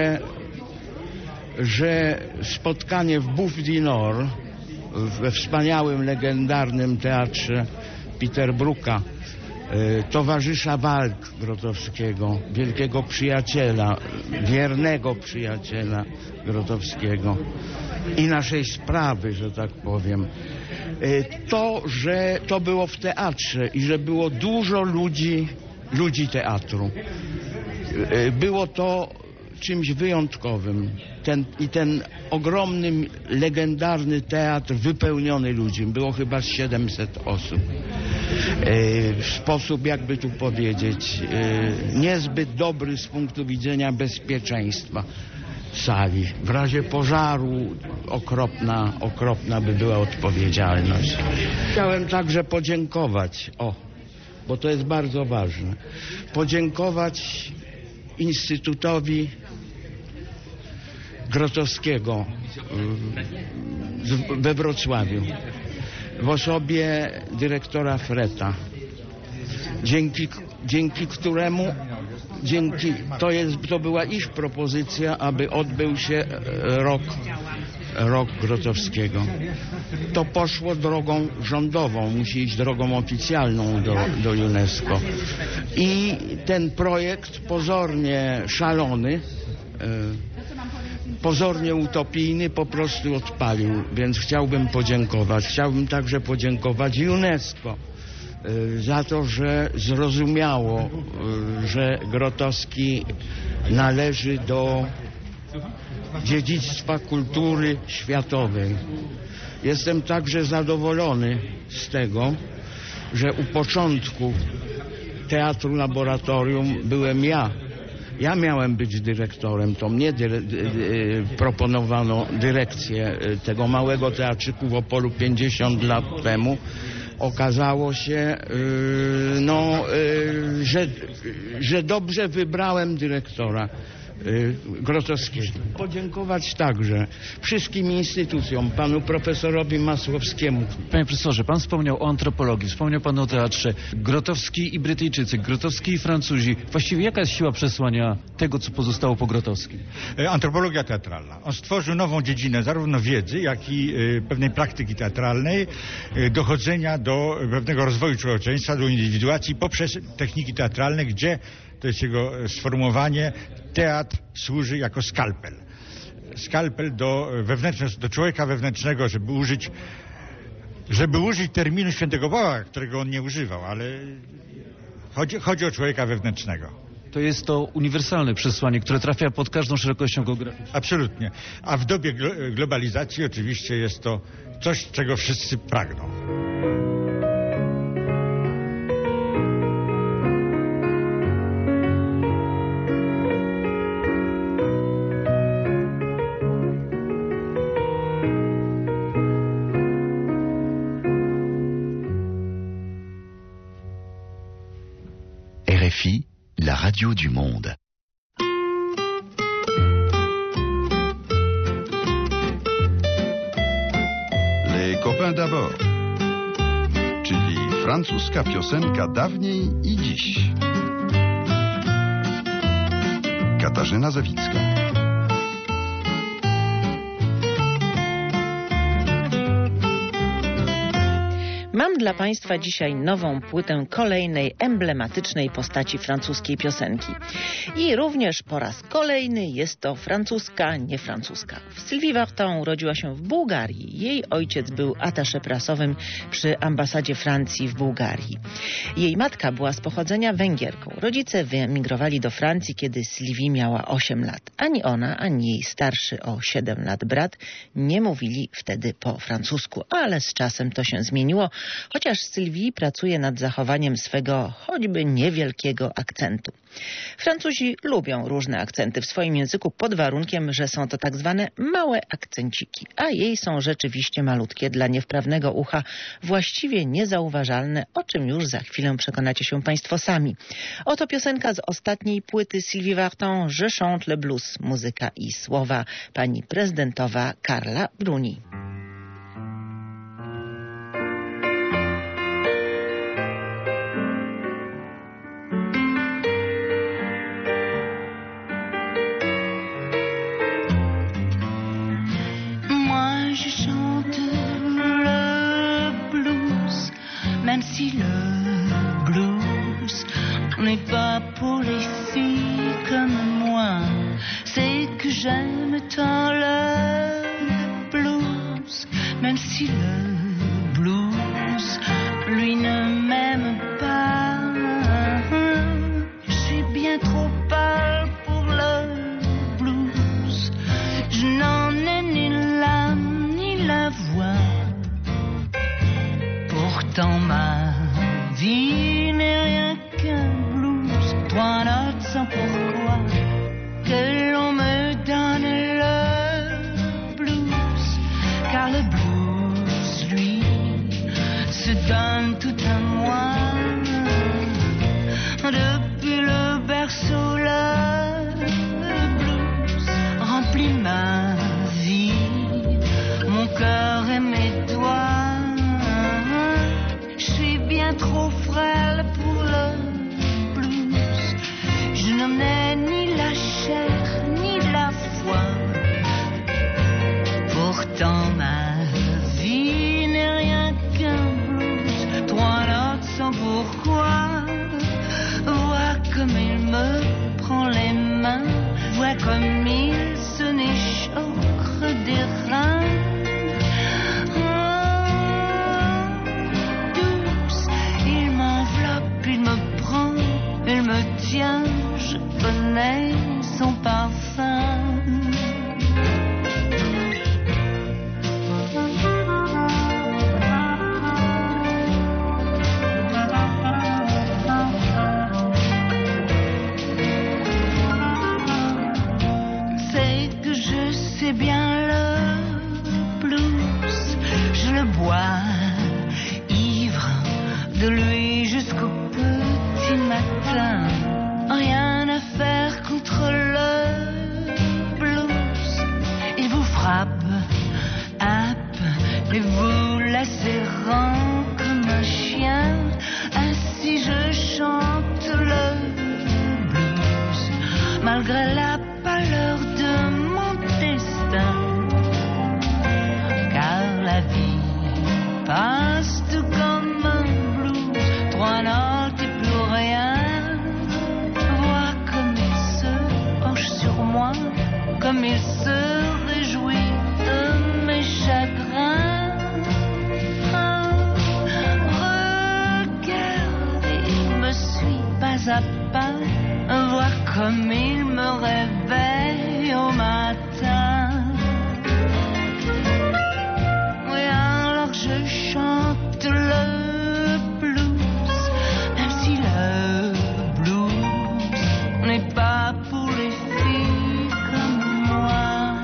że spotkanie w Bouffe du Nord, we wspaniałym, legendarnym teatrze Peterbrucka, towarzysza walk Grotowskiego, wielkiego przyjaciela, wiernego przyjaciela Grotowskiego i naszej sprawy, że tak powiem. To, że to było w teatrze i że było dużo ludzi teatru. Było to czymś wyjątkowym. Ten ogromny, legendarny teatr wypełniony ludźmi. Było chyba 700 osób. W sposób, jakby tu powiedzieć, niezbyt dobry z punktu widzenia bezpieczeństwa sali. W razie pożaru okropna by była odpowiedzialność. Chciałem także podziękować, bo to jest bardzo ważne, podziękować Instytutowi Grotowskiego we Wrocławiu w osobie dyrektora Freta, dzięki któremu to była ich propozycja, aby odbył się rok Grotowskiego. To poszło drogą rządową, musi iść drogą oficjalną do UNESCO. I ten projekt pozornie szalony, pozornie utopijny po prostu odpalił, więc chciałbym podziękować. Chciałbym także podziękować UNESCO za to, że zrozumiało, że Grotowski należy do dziedzictwa kultury światowej. Jestem także zadowolony z tego, że u początku Teatru Laboratorium byłem ja. Ja miałem być dyrektorem, to mnie proponowano dyrekcję tego małego teatrzyku w Opolu 50 lat temu. Okazało się, że dobrze wybrałem dyrektora. Grotowskiego. Podziękować także wszystkim instytucjom, panu profesorowi Masłowskiemu. Panie profesorze, pan wspomniał o antropologii, wspomniał pan o teatrze. Grotowski i Brytyjczycy, Grotowski i Francuzi. Właściwie jaka jest siła przesłania tego, co pozostało po Grotowskim? Antropologia teatralna. On stworzył nową dziedzinę zarówno wiedzy, jak i pewnej praktyki teatralnej, dochodzenia do pewnego rozwoju człowieczeństwa, do indywiduacji poprzez techniki teatralne, gdzie, to jest jego sformułowanie, teatr służy jako skalpel. Skalpel do człowieka wewnętrznego, żeby użyć terminu świętego Pawła, którego on nie używał, ale chodzi o człowieka wewnętrznego. To jest to uniwersalne przesłanie, które trafia pod każdą szerokością geograficzną. Absolutnie. A w dobie globalizacji oczywiście jest to coś, czego wszyscy pragną. RFI, la radio du monde. Les copains d'abord, czyli francuska piosenka dawniej i dziś. Katarzyna Zawicka. Mam dla Państwa dzisiaj nową płytę kolejnej emblematycznej postaci francuskiej piosenki. I również po raz kolejny jest to francuska, nie francuska. Sylvie Vartan urodziła się w Bułgarii. Jej ojciec był attaché prasowym przy ambasadzie Francji w Bułgarii. Jej matka była z pochodzenia Węgierką. Rodzice wyemigrowali do Francji, kiedy Sylvie miała 8 lat. Ani ona, ani jej starszy o 7 lat brat nie mówili wtedy po francusku, ale z czasem to się zmieniło. Chociaż Sylvie pracuje nad zachowaniem swego choćby niewielkiego akcentu. Francuzi lubią różne akcenty w swoim języku pod warunkiem, że są to tak zwane małe akcenciki, a jej są rzeczywiście malutkie, dla niewprawnego ucha właściwie niezauważalne, o czym już za chwilę przekonacie się Państwo sami. Oto piosenka z ostatniej płyty Sylvie Vartan, Je chante le blues, muzyka i słowa pani prezydentowa Carla Bruni. Même si le blues n'est pas pour les filles comme moi, c'est que j'aime tant le blues. Même si le blues, lui ne m'aime pas, je suis bien trop pâle pour le blues. Je n'en ai ni l'âme ni la voix. Pourtant ma vie n'est rien qu'un blues. 3 notes sans pourquoi que l'on me donne le blues. Car le blues, lui, se donne tout à moi. Depuis le berceau, le blues remplit ma vie, mon cœur et mes doigts. Trop frêle pour le blues. Je n'en ai ni la chair ni la foi. Pourtant ma vie n'est rien qu'un blues. 3 notes sans pourquoi. Vois comme il me prend les mains. Vois comme il se n'échauffe des reins. Il me prend, il me tient, je connais son parfum. C'est que je sais bien le blues, je le bois, ivre de lui jusqu'au petit matin. Rien à faire contre le et vous laisseront comme un chien. Ainsi je chante le blues, malgré la pâleur de mon destin. Car la vie passe tout comme un blues, 3 notes et plus rien. Vois comme il se penche sur moi, comme il se réjouit de mes chagrins. Regardez, il me suit pas à pas, voir comme il me réveille au matin. Oui, alors je chante le blues, même si le blues n'est pas pour les filles comme moi.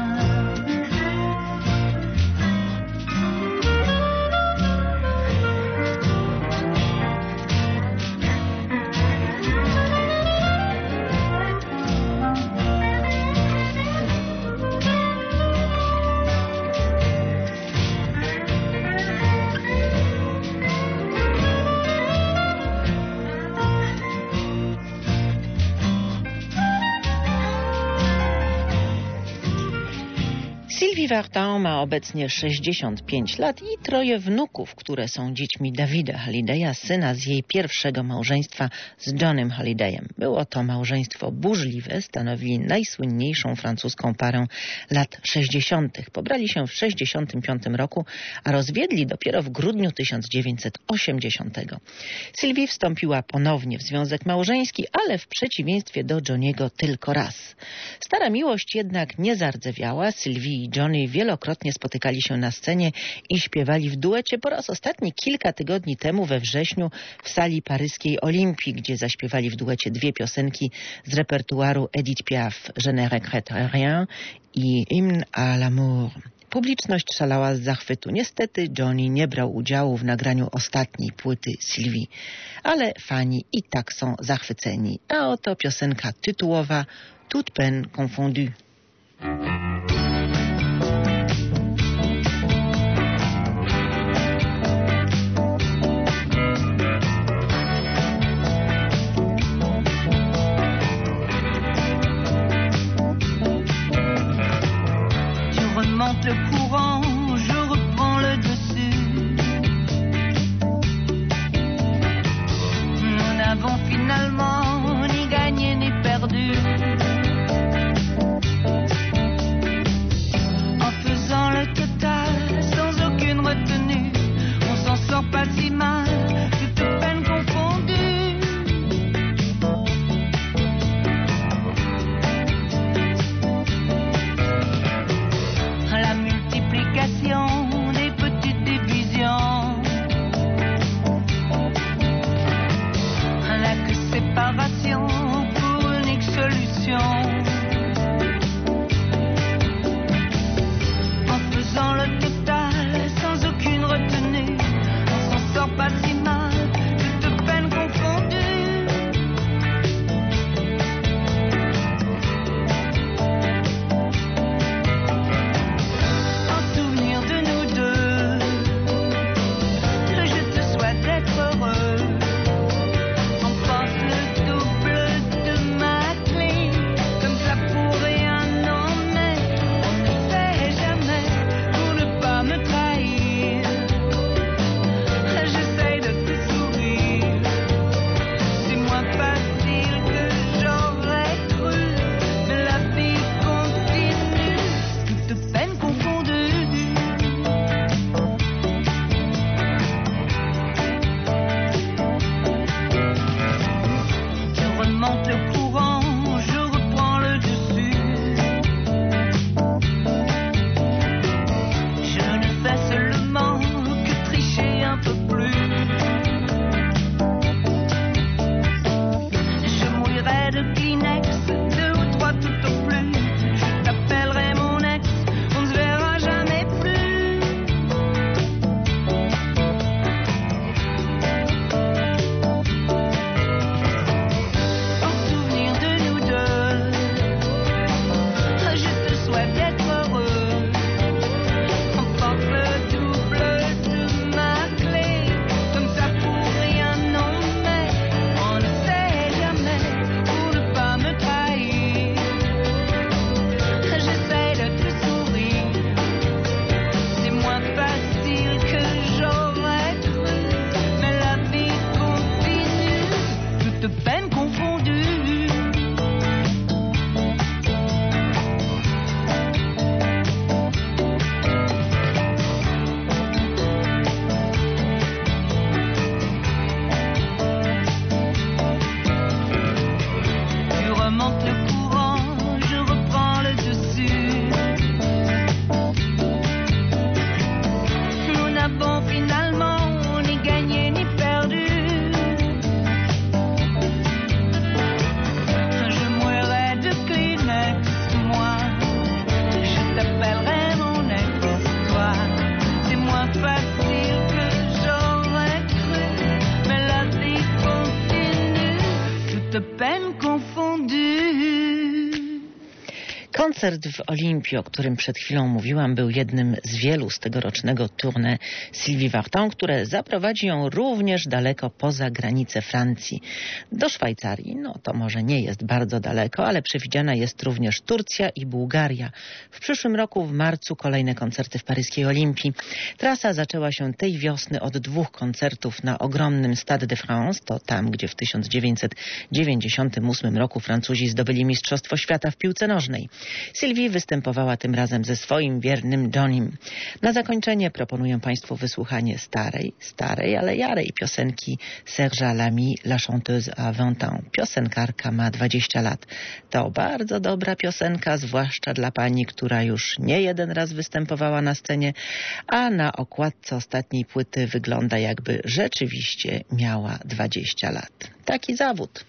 Sylwii Vartan ma obecnie 65 lat i 3 wnuków, które są dziećmi Davida Hallidaya, syna z jej pierwszego małżeństwa z Johnem Hallidayem. Było to małżeństwo burzliwe, stanowili najsłynniejszą francuską parę lat 60. Pobrali się w 65 roku, a rozwiedli dopiero w grudniu 1980. Sylwii wstąpiła ponownie w związek małżeński, ale w przeciwieństwie do Johniego tylko raz. Stara miłość jednak nie zardzewiała. Sylwii i Johnny wielokrotnie spotykali się na scenie i śpiewali w duecie, po raz ostatni kilka tygodni temu we wrześniu w sali paryskiej Olimpii, gdzie zaśpiewali w duecie 2 piosenki z repertuaru Edith Piaf, Je ne regrette rien i Hymne à l'amour. Publiczność szalała z zachwytu. Niestety Johnny nie brał udziału w nagraniu ostatniej płyty Sylwii, ale fani i tak są zachwyceni. A oto piosenka tytułowa Toute peine confondue. Le courant, je reprends le dessus. Nous n'avons finalement ni gagné ni perdu. facile que j'aurais cru. Mais la vie continue, toute peine confondue. Koncert w Olimpii, o którym przed chwilą mówiłam, był jednym z wielu z tegorocznego tournée Sylvie Vartan, które zaprowadzi ją również daleko poza granice Francji. Do Szwajcarii, no to może nie jest bardzo daleko, ale przewidziana jest również Turcja i Bułgaria. W przyszłym roku, w marcu, kolejne koncerty w paryskiej Olimpii. Trasa zaczęła się tej wiosny od 2 koncertów na ogromnym Stade de France. To tam, gdzie w 1998 roku Francuzi zdobyli Mistrzostwo Świata w piłce nożnej. Sylvie występowała tym razem ze swoim wiernym Johnnym. Na zakończenie proponuję Państwu wysłuchanie starej, ale jarej piosenki Serge'a Lamy, La chanteuse a 20 ans. Piosenkarka ma 20 lat. To bardzo dobra piosenka, zwłaszcza dla pani, która już nie jeden raz występowała na scenie, a na okładce ostatniej płyty wygląda, jakby rzeczywiście miała 20 lat. Taki zawód.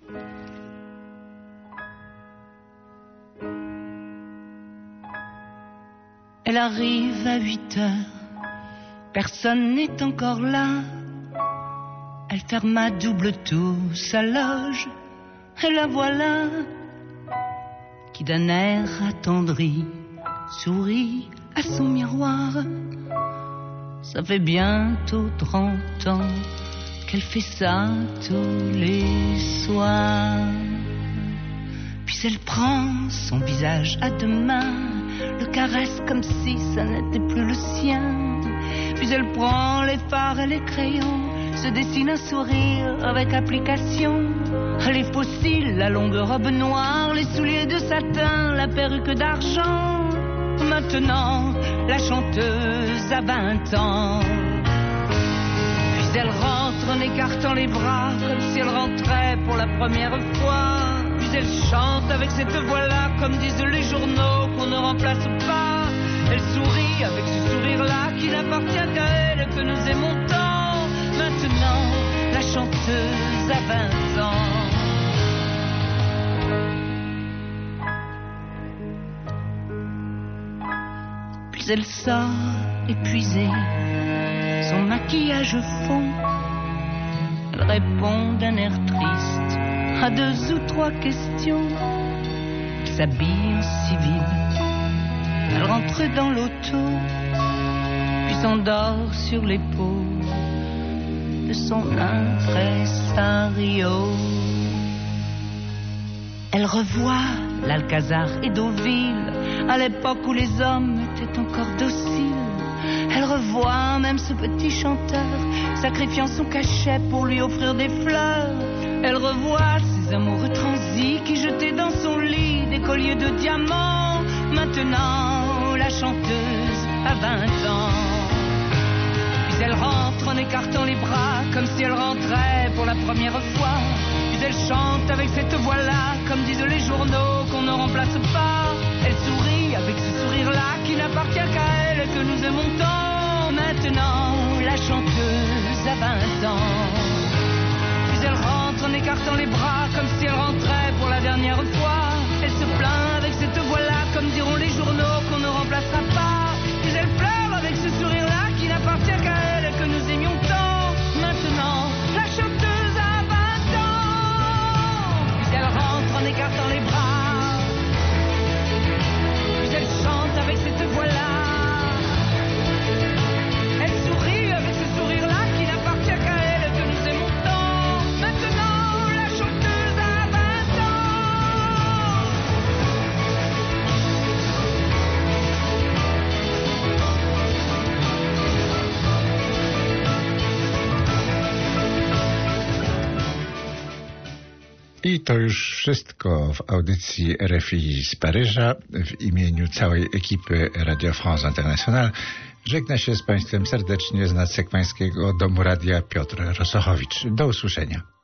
Elle arrive à 8 heures, personne n'est encore là. Elle ferme à double tour sa loge, et la voilà, qui d'un air attendri sourit à son miroir. Ça fait bientôt 30 ans qu'elle fait ça tous les soirs. Puis elle prend son visage à 2 mains, le caresse comme si ça n'était plus le sien. Puis elle prend les fards et les crayons, se dessine un sourire avec application. Les faux cils, la longue robe noire, les souliers de satin, la perruque d'argent. Maintenant, la chanteuse a 20 ans. Puis elle rentre en écartant les bras, comme si elle rentrait pour la première fois. Puis elle chante avec cette voix-là, comme disent les journaux, qu'on ne remplace pas. Elle sourit avec ce sourire-là qui n'appartient qu'à elle et que nous aimons tant. Maintenant, la chanteuse a 20 ans. Puis elle sort épuisée, son maquillage fond. Elle répond d'un air triste à 2 ou 3 questions. Elle s'habille en civil, elle rentre dans l'auto, puis s'endort sur l'épaule de son impresario. Elle revoit l'Alcazar et Deauville, à l'époque où les hommes étaient encore dociles. Elle revoit même ce petit chanteur, sacrifiant son cachet pour lui offrir des fleurs. Elle revoit ses amoureux transis qui jetaient dans son lit des colliers de diamants. Maintenant, la chanteuse a 20 ans. Puis elle rentre en écartant les bras, comme si elle rentrait pour la première fois. Puis elle chante avec cette voix-là, comme disent les journaux, qu'on ne remplace pas. Elle sourit avec ce sourire-là qui n'appartient qu'à elle et que nous aimons tant. Maintenant, la chanteuse a 20 ans. Puis elle rentre en écartant les bras, comme si elle rentrait pour la dernière fois. Elle se plaint avec cette voix-là, comme diront les journaux, qu'on ne remplacera pas. Puis elle pleure avec ce sourire-là qui n'appartient qu'à elle et que nous aimions tant. Maintenant, la chanteuse a 20 ans. Puis elle rentre en écartant les bras. Puis elle chante avec cette voix-là. Elle sourit avec ce sourire-là qui n'appartient qu'à elle et que nous aimons tant. Maintenant, la chanteuse a 20 ans. I to już wszystko w audycji RFI z Paryża. W imieniu całej ekipy Radio France International żegna się z Państwem serdecznie z nadsekmańskiego Domu Radia Piotr Rosochowicz. Do usłyszenia.